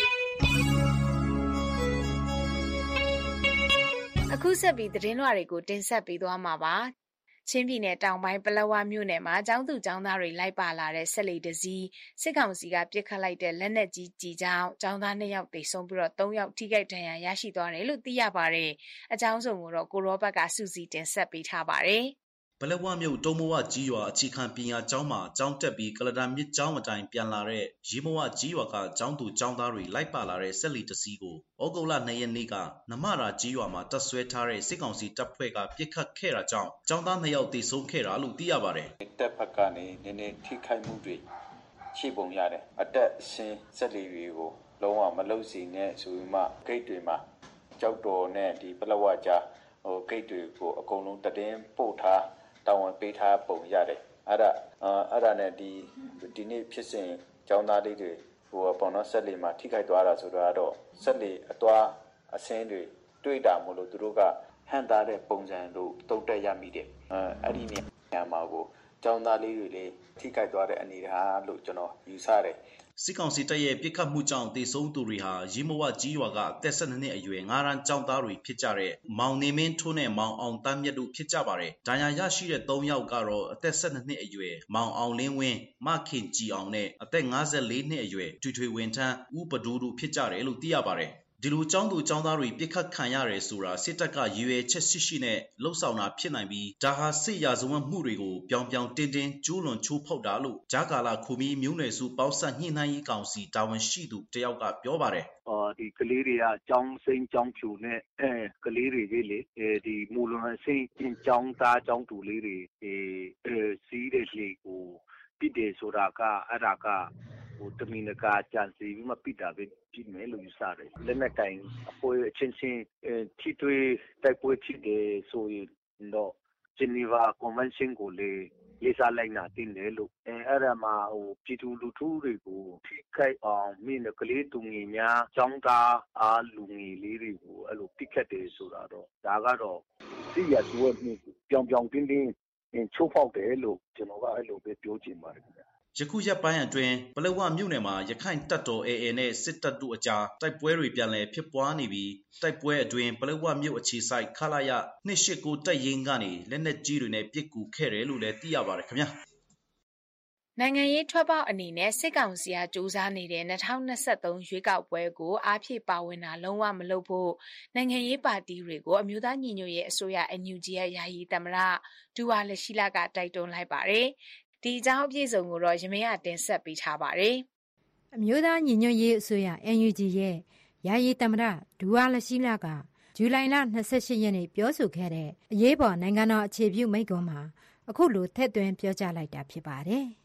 အခုဆက်ပြီးသတင်းလွှာတွေကိုတင်ဆက်ပေးသွားမှာပါချင်းပြည်နယ်တောင်ပိုင်းပလက်ဝမြို့နယ်မှာကျောင်းသူကျောင်းသားတွေလိုက်ပါလာတဲ့ဆက်လီတစည်းစစ်ကောင်စီကပစ်ခတ်လိုက်တဲ့လက်နက်ကြီးကြီးကြောင့်ကျောင်းသား၂ယောက်သေဆုံးပြီးတော့၃ယောက်ထိခိုက်ဒဏ်ရာရရှိသွားတယ်လို့သိရပါတယ်အကြောင်းစုံကိုတော့ကိုရောဘတ်ကစုစည်းတင်ဆက်ပေးထားပါတယ်ပလက်ဝမြို့တုံးမဝကြီးရွာအခြေခံပညာကျောင်းမှာကျောင်းတက်ပြီးကလဒန်မြစ်ကျောင်းအတိုင်းပြန်လာတဲ့ရေမဝကြီးရွာကကျောင်းသူကျောင်းသားတွေလိုက်ပါလာတဲ့ဆက်လီတစည်းကိုဩဂုတ်လ၂ရက်နေ့ကနမရာကြီးရွာမှာတပ်ဆွဲထားတဲ့စစ်ကောင်စီတပ်ဖွဲ့ကပစ်ခတ်ခဲ့တာကြောင့်ကျောင်းသား၂ယောက်သေဆုံးခဲ့တာလို့သိရပါတယ်။တပ်ဖက်ကနေနည်းနည်းထိခိုက်မှုတွေရှိပုံရတယ်။အတက်ရှင်ဆက်လီတွေကိုလုံးဝမလုံစီနဲ့ဆိုပြီးမှဂိတ်တွေမှာကြောက်တော်နဲ့ဒီပလက်ဝကြားဟိုဂိတ်တွေကိုအကုန်လုံးတည်င်းပို့ထားတောင်းဝန်ပေးထားပုံရတယ်အဲ့ဒါအဲ့ဒါနဲ့ဒီဒီနေ့ဖြစ်စဉ်ကျောင်းသားလေးတွေဟိုပေါ့နော်ဆက်လီမှာထိခိုက်သွားတာဆိုတော့ဆက်လီအသွားအဆင်းတွေတွေ့တာမို့လို့သူတို့ကဟန်တာတဲ့ပုံစံလို့တုတ်တက်ရမိတယ်အဲ့ဒီနေရာမှာကိုကျောင်းသားလေးတွေလေးထိခိုက်သွားတဲ့အနေအထားလို့ကျွန်တော်ယူဆတယ်စစ်ကောင်စီတပ်ရဲ့ပစ်ခတ်မှုကြောင့်သေဆုံးသူတွေဟာရီမဝကြီးရွာကအသက်၁၂နှစ်အရွယ်ငါးရန်ကျောင်းသားတွေဖြစ်ကြတဲ့မောင်နေမင်းထွန်းနဲ့မောင်အောင်တန်းမြတ်တို့ဖြစ်ကြပါတယ်။ဒဏ်ရာရရှိတဲ့၃ယောက်ကတော့အသက်၁၂နှစ်အရွယ်မောင်အောင်လင်းဝင်းမခင်ကြည်အောင်နဲ့အသက်၅၄နှစ်အရွယ်ထွေထွေဝင်းထန်းဦးပဒူးတို့ဖြစ်ကြတယ်လို့သိရပါတယ်။ဒီလိုကျောင်းသူကျောင်းသားတွေပြစ်ခတ်ခံရတယ်ဆိုတာစစ်တပ်ကရည်ရွယ်ချက်ရှိရှိနဲ့လှုပ်ဆောင်တာဖြစ်နိုင်ပြီးဒါဟာစစ်ရာဇဝတ်မှုတွေကိုပြောင်ပြောင်တင်းတင်းကျူးလွန်ချိုးဖောက်တာလို့ဂျာကာလာခူမီမျိုးနွယ်စုပေါင်းဆက်ညှိနှိုင်းရေးကောင်စီတာဝန်ရှိသူတယောက်ကပြောပါတယ်အော်ဒီကလေးတွေကကျောင်းစိမ်းကျောင်းဖြူနဲ့အဲကလေးတွေကြီးလေအဲဒီမူလွန်စိမ်းကျောင်းသားကျောင်းသူလေးတွေအဲစီးတဲ့လေကိုပြစ်တယ်ဆိုတာကအဲ့ဒါကဟိုတမင်ကကြံစီပြီးမှပြစ်တာပဲဖြစ်မယ်လို့ယူဆတယ်လက်နက်ကင်အပွဲအချင်းချင်းထိတွေ့တိုက်ပွဲဖြစ်တယ်ဆိုရင်တော့ဂျနီဗာကွန်ဗင်းရှင်းကိုလေလေးစားလိုက်နာတင်တယ်လို့အဲအဲ့ဒါမှာဟိုပြည်သူလူထုတွေကိုထိခိုက်အောင်မင်းကလေးသူငယ်များចောင်းသားအားလူငယ်လေးတွေကိုအဲ့လိုပြစ်ခတ်တယ်ဆိုတာတော့ဒါကတော့စီရသွဲမှုပြောင်ပြောင်တင်းတင်းချိုးဖောက်တယ်လို့ကျွန်တော်ကအဲ့လိုပဲပြောချင်ပါတယ်ခင်ဗျာယခုရက်ပိုင်းအတွင်းပလက်ဝမြို့နယ်မှာရခိုင်တပ်တော် A A နဲ့စစ်တပ်တို့အကြားတိုက်ပွဲတွေပြန်လည်ဖြစ်ပွားနေပြီးတိုက်ပွဲအတွင်းပလက်ဝမြို့အခြေစိုက်ခလာရ၂၈၉တပ်ရင်းကနေလက်နက်ကြီးတွေနဲ့ပစ်ကူခဲ့တယ်လို့လည်းသိရပါတယ်ခင်ဗျာနိုင်ငံရေးထွက်ပေါက်အနေနဲ့စစ်ကောင်စီကစူးစမ်းနေတဲ့၂၀၂၃ရွေးကောက်ပွဲကိုအားဖြည့်ပါဝင်တာလုံးဝမလုပ်ဖို့နိုင်ငံရေးပါတီတွေကိုအမျိုးသားညီညွတ်ရေးအစိုးရ N U G ရဲ့ယာယီသမ္မတဒူဝါလရှိလကတိုက်တွန်းလိုက်ပါတယ်ဒီအကြောင်းအပြည့်စုံကိုတော့ရမင်းကတင်ဆက်ပေးထားပါတယ်။အမျိုးသားညီညွတ်ရေးအစိုးရ N U G ရဲ့ယာယီသမ္မတဒူဝါလရှိလကဇူလိုင်လ၂၈ရက်နေ့ပြောဆိုခဲ့တဲ့အရေးပေါ်နိုင်ငံတော်အခြေပြုမိန့်ခွန်းမှာအခုလိုထည့်သွင်းပြောကြားလိုက်တာဖြစ်ပါတယ်။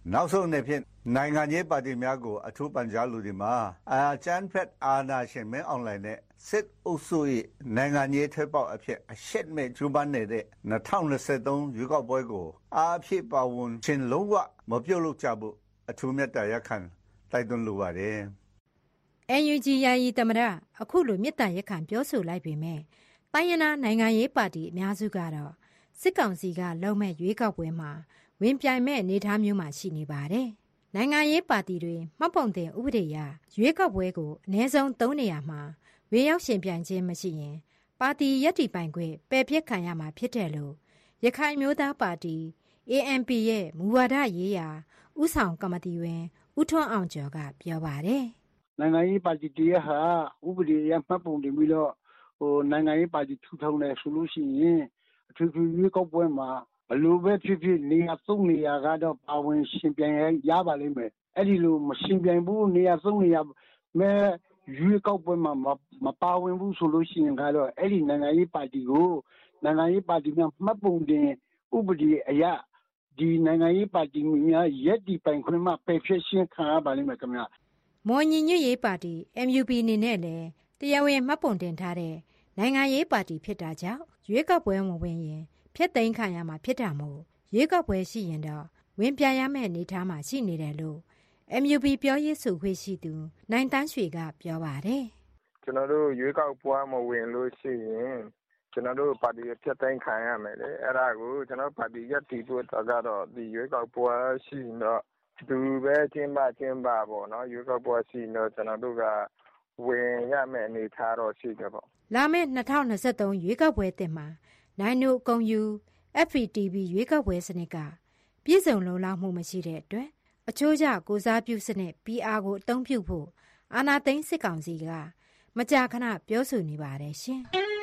နောက်ဆုံးအနေဖြင့်နိုင်ငံရေးပါတီများကိုအထူးပန်ကြားလူဒီမှာအာချန်ဖက်အာနာရှင်မင်းအွန်လိုင်းနဲ့စစ်အုပ်စု၏နိုင်ငံရေးထွက်ပေါက်အဖြစ်အရှက်မဲ့ကျူပန်းနေတဲ့၂၀၂၃ရွေးကောက်ပွဲကိုအားဖြည့်ပါဝင်ခြင်းလုံးဝမပြုတ်လို့ကြဘူးအထူးမြတ်တရားခံတိုက်တွန်းလိုပါတယ်အန် ယူ ဂျီ ယာယီသမ္မတအခုလိုမြစ်တာရက်ခံပြောဆိုလိုက်ပေမဲ့တိုင်းရင်းသားနိုင်ငံရေးပါတီအများစုကတော့စစ်ကောင်စီကလုံမဲ့ရွေးကောက်ပွဲမှာဝင်ပြိုင်မဲ့အနေအထားမျိုးမှာရှိနေပါတယ်။နိုင်ငံရေးပါတီတွေမှတ်ပုံတင်ဥပဒေအရရွေးကောက်ပွဲကိုအနည်းဆုံး၃နေရာမှာဝင်ရောက်ရှင်ပြိုင်ခြင်းမရှိရင်ပါတီရပ်တည်ပိုင်ခွင့်ပယ်ဖျက်ခံရမှာဖြစ်တယ်လို့ရခိုင်မျိုးသားပါတီ အေ အမ် ပီ ရဲ့မူဝါဒရေးရာဥဆောင်ကော်မတီဝင်ဦးထွန်းအောင်ကျော်ကပြောပါတယ်။နိုင်ငံရေးပါတီတွေဟာဥပဒေအရမှတ်ပုံတင်ပြီးတော့ဟိုနိုင်ငံရေးပါတီထူထောင်တယ်ဆိုလို့ရှိရင်အထူးထူးရွေးကောက်ပွဲမှာဘလို့ပဲဖြစ်ဖြစ်နေရာသုံးနေရာကတော့ပါဝင်ရှင်ပြိုင်ရပါလိမ့်မယ်အဲ့ဒီလိုမရှင်ပြိုင်ဘူးနေရာသုံးနေရာမဲရွေးကောက်ပွဲမှာမပါဝင်ဘူးဆိုလို့ရှိရင်ကတော့အဲ့ဒီနိုင်ငံရေးပါတီကိုနိုင်ငံရေးပါတီများမှတ်ပုံတင်ဥပဒေအရဒီနိုင်ငံရေးပါတီများရက်ဒီပိုင်ခွင့်မှာပယ်ဖျက်ခြင်းခံရပါလိမ့်မယ်ခင်ဗျာမော်ညီညွတ်ရေးပါတီ အမ် ယူ ပီ အနေနဲ့လည်းတရားဝင်မှတ်ပုံတင်ထားတဲ့နိုင်ငံရေးပါတီဖြစ်တာကြောင့်ရွေးကောက်ပွဲဝင်ဝင်ရင်ဖျက်သိမ်းခံရမှာဖြစ်တာမို့ရွေးကောက်ပွဲရှိရင်တော့ဝင်ပြရမယ့်အနေထားမှာရှိနေတယ်လို့ အမ် ယူ ပီ ပြောရေးဆိုခွင့်ရှိသူနိုင်တန်းရွှေကပြောပါတယ်ကျွန်တော်တို့ရွေးကောက်ပွဲမဝင်လို့ရှိရင်ကျွန်တော်တို့ပါတီဖျက်သိမ်းခံရမယ်လေအဲ့ဒါကိုကျွန်တော်ပါတီရပ်တည်ဖို့တော့ဒီရွေးကောက်ပွဲရှိတော့သူပဲကျင်းပကျင်းပပေါ့နော်ရွေးကောက်ပွဲရှိတော့ကျွန်တော်တို့ကဝင်ရမယ့်အနေထားတော့ရှိတယ်ပေါ့လာမယ့်၂၀၂၃ရွေးကောက်ပွဲတင်မှာနိုင်နိုအုံယူ အက်ဖ် ဗီ တီ ဗီ ရွေးကောက်ပွဲစနစ်ကပြည်စုံလုံလောက်မှုမရှိတဲ့အတွက်အချိုးကျကိုစားပြုစနစ် ပီ အာ ကိုအသုံးပြုဖို့အာဏာသိမ်းစစ်ကောင်စီကမကြာခဏပြောဆိုနေပါတယ်ရှင်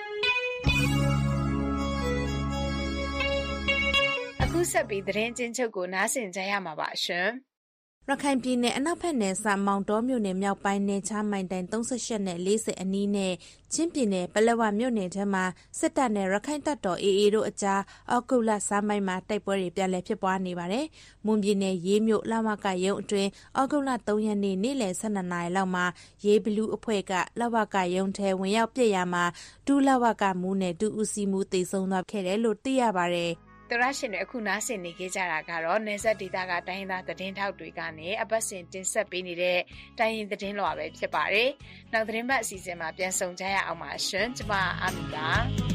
အခုဆက်ပြီးသတင်းချင်းချုပ်ကိုနားဆင်ကြရမှာပါရှင်ရခိုင်ပြည်နယ်အနောက်ဘက်နယ်စပ်မောင်တောမြို့နယ်မြောက်ပိုင်းနယ်ခြားမိုင်တိုင်၃၈နဲ့၄၀အနီးနဲ့ချင်းပြည်နယ်ပလက်ဝမြို့နယ်ထဲမှာစစ်တပ်နဲ့ရခိုင်တပ်တော် အေအေ တို့အကြားအောက်ကုလစမ်းပိုင်းမှာတိုက်ပွဲတွေပြန်လည်ဖြစ်ပွားနေပါတယ်။မွန်ပြည်နယ်ရေးမြို့လဝကရုံးအတွင်းအောက်ကုလ၃ရက်နေ့နေ့လယ်၁၂နာရီလောက်မှာရေးဘလူးအဖွဲ့ကလဝကရုံးထဲဝင်ရောက်ပြစ်ရမှာဒူးလဝကမူးနဲ့ဒူးဦးစီမူတေဆုံးသွားခဲ့တယ်လို့သိရပါတယ်။တရရှင်တွေအခုနားဆင်နေကြကြတာကတော့နေဆက်ဒေတာကတိုင်းရင်းသားသတင်းထောက်တွေကနေအပတ်စဉ်တင်ဆက်ပေးနေတဲ့တိုင်းရင်းသတင်းလွှာပဲဖြစ်ပါတယ်။နောက်သတင်းပတ်အစီအစဉ်မှာပြန်ဆုံကြရအောင်ပါရှင်။ကျမအာမီပါ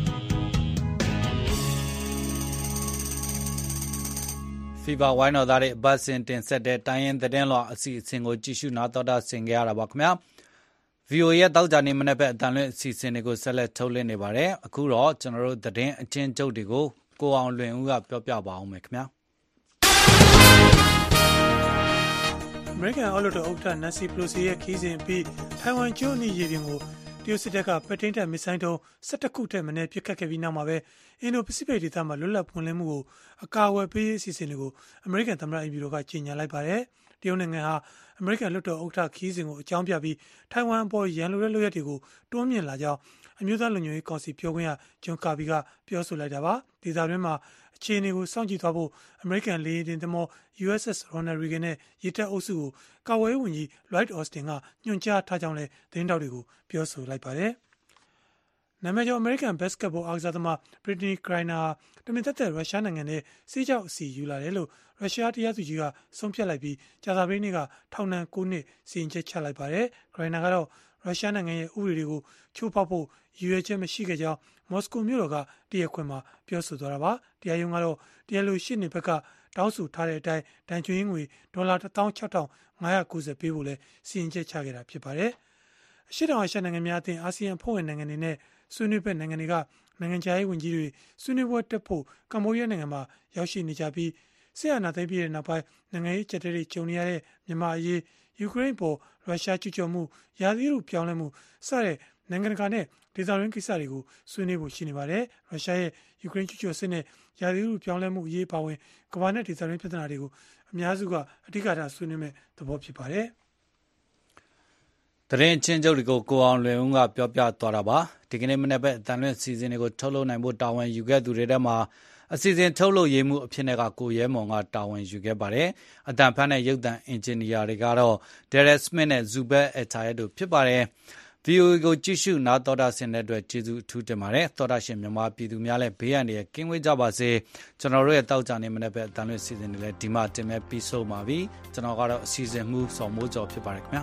။ Fever ဝိုင်းတော်သားတွေအပတ်စဉ်တင်ဆက်တဲ့တိုင်းရင်းသတင်းလွှာအစီအစဉ်ကိုကြည့်ရှုနားတော်တာဆင်ကြရတာပါခင်ဗျာ။ဗွီအိုအေ ရဲ့တောက်ကြနေမနေ့ဘက်အတန်လွင့်အစီအစဉ်တွေကိုဆက်လက်ထုတ်လွှင့်နေပါတယ်။အခုတော့ကျွန်တော်တို့သတင်းအချင်းချုပ်တွေကိုကိုအောင်လွင်ဦးကပြောပြပါအောင်မယ်ခင်ဗျာအမေရိကန်အော်လိုတိုဥက္ကဋ္ဌနန်စီပလိုစီရဲ့ခီးစဉ်ပြီးထိုင်ဝမ်ကျွန်းအနီးရေပြင်ကိုတရုတ်စစ်တပ်ကပဲ့ထိန်းတပ်မစ်ဆိုင်းတုံး၁၁ခုထက်မနည်းပစ်ခတ်ခဲ့ပြီးနောက်မှာပဲအင်ဒိုပစိဖိတ်ဒေသမှာလွတ်လပ်ပွင့်လင်းမှုကိုအကာအကွယ်ပေးရေးအစီအစဉ်တွေကိုအမေရိကန်သမ္မတအိမ်ဖြူတော်ကကြေညာလိုက်ပါတယ်တရုတ်နိုင်ငံဟာအမေရိကန်လွှတ်တော်ဥက္ကဋ္ဌခီးစဉ်ကိုအကြောင်းပြပြီးထိုင်ဝမ်အပေါ်ရန်လိုတဲ့လုပ်ရက်တွေကိုတွန်းမြင့်လာကြောင်းအမျိုးသားလုံခြုံရေးကောင်စီပြောခွင့်ရဂျွန်ကာဘီကပြောဆိုလိုက်တာပါဒေသတွင်းမှာအခြေအနေကိုစောင့်ကြည့်သွားဖို့အမေရိကန်လေယာဉ်တင်သင်္ဘော ယူ အက်စ် အက်စ် Ronald Reagan နဲ့ရေတပ်အုပ်စုကိုကာကွယ်ရေးဝန်ကြီး Lloyd Austin ကညွှန်ကြားထားကြောင်းလည်းသတင်းတောက်တွေကိုပြောဆိုလိုက်ပါတယ်နာမည်ကျော်အမေရိကန်ဘတ်စကတ်ဘောအားကစားသမား Brittney Griner တမင်သက်သက်ရုရှားနိုင်ငံနဲ့စီးကြောက်အစီယူလာတယ်လို့ရုရှားတရားသူကြီးကဆုံးဖြတ်လိုက်ပြီးကြာသပတေးနေ့ကထောင်ဒဏ်၉နှစ်စီရင်ချက်ချလိုက်ပါတယ်။ Griner ကတော့ရုရှားနိုင်ငံရဲ့ဥပဒေတွေကိုချိုးဖောက်ဖို့ရည်ရွယ်ချက်မရှိခဲ့ကြောင်းမော်စကိုမြို့တော်ကတရားခွင်မှာပြောဆိုသွားတာပါ။တရားရုံးကတော့တရားလိုရှေ့နေဘက်ကတောင်းဆိုထားတဲ့အတိုင်းဒဏ်ကျွေးငွေဒေါ်လာတစ်သောင်းခြောက်ထောင်ငါးရာကိုဆယ်ပေးဖို့လဲစီရင်ချက်ချခဲ့တာဖြစ်ပါတယ်။အရှေ့တောင်အာရှနိုင်ငံများအသင်းအာဆီယံအဖွဲ့ဝင်နိုင်ငံတွေနဲ့ဆွေးနွေးဘက်နိုင်ငံတွေကနိုင်ငံခြားရေးဝန်ကြီးတွေဆွေးနွေးပွဲတက်ဖို့ကမ္ဘောဒီးယားနိုင်ငံမှာရောက်ရှိနေကြပြီးဆက်အာဏာသိမ်းပြီးတဲ့နောက်ပိုင်းနိုင်ငံရေးကြက်တဲတွေကြုံနေရတဲ့မြန်မာအရေးယူကရိန်းပေါ်ရုရှားကျူးကျော်မှုရာသီဥတုပြောင်းလဲမှုစတဲ့နိုင်ငံတကာနဲ့ဒေသတွင်းကိစ္စတွေကိုဆွေးနွေးဖို့ရှိနေပါတယ်။ရုရှားရဲ့ယူကရိန်းကျူးကျော်စစ်နဲ့ရာသီဥတုပြောင်းလဲမှုအရေးပါဝင်ကမ္ဘာနဲ့ဒေသတွင်းပြဿနာတွေကိုအများစုကအဓိကထားဆွေးနွေးမဲ့သဘောဖြစ်ပါတယ်။သတင်းချင်းချုပ်တွေကိုကိုအောင်လွင်ဦးကပြောပြသွားတာပါဒီကနေ့မနေ့ပဲအတန်လွင့်စီစဉ်တွေကိုထုတ်လုပ်နိုင်ဖို့တာဝန်ယူခဲ့သူတွေထဲမှာအစီအစဉ်ထုတ်လုပ်ရေးမှုအဖြစ်နဲ့ကကိုရဲမောင်ကတာဝန်ယူခဲ့ပါတယ်အတန်ဖတ်တဲ့ရုပ်သံအင်ဂျင်နီယာတွေကတော့ Derek Smith နဲ့ Zubair Al-Tayed တို့ဖြစ်ပါတယ် ဗီအိုအေ ကိုကြည့်ရှုနားတော်တာဆင်တဲ့အတွက်ကျေးဇူးအထူးတင်ပါတယ်တော်တာရှင်မြန်မာပြည်သူများလည်းဘေးရန်တွေကင်းဝေးကြပါစေကျွန်တော်တို့ရဲ့တောက်ကြနေမနေ့ပဲအတန်လွင့်စီစဉ်တွေလည်းဒီမှတင်မဲ့ပြီးဆုံးပါပြီကျွန်တော်ကတော့အစီအစဉ်မှုစော်မိုးကျော်ဖြစ်ပါတယ်ခင်ဗျာ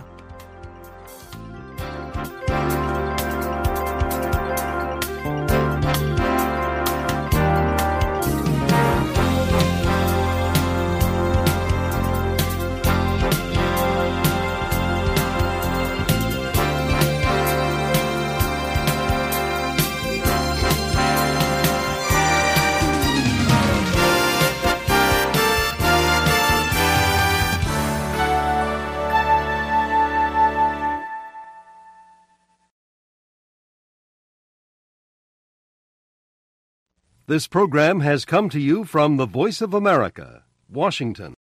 This program has come to you from the Voice of America, Washington.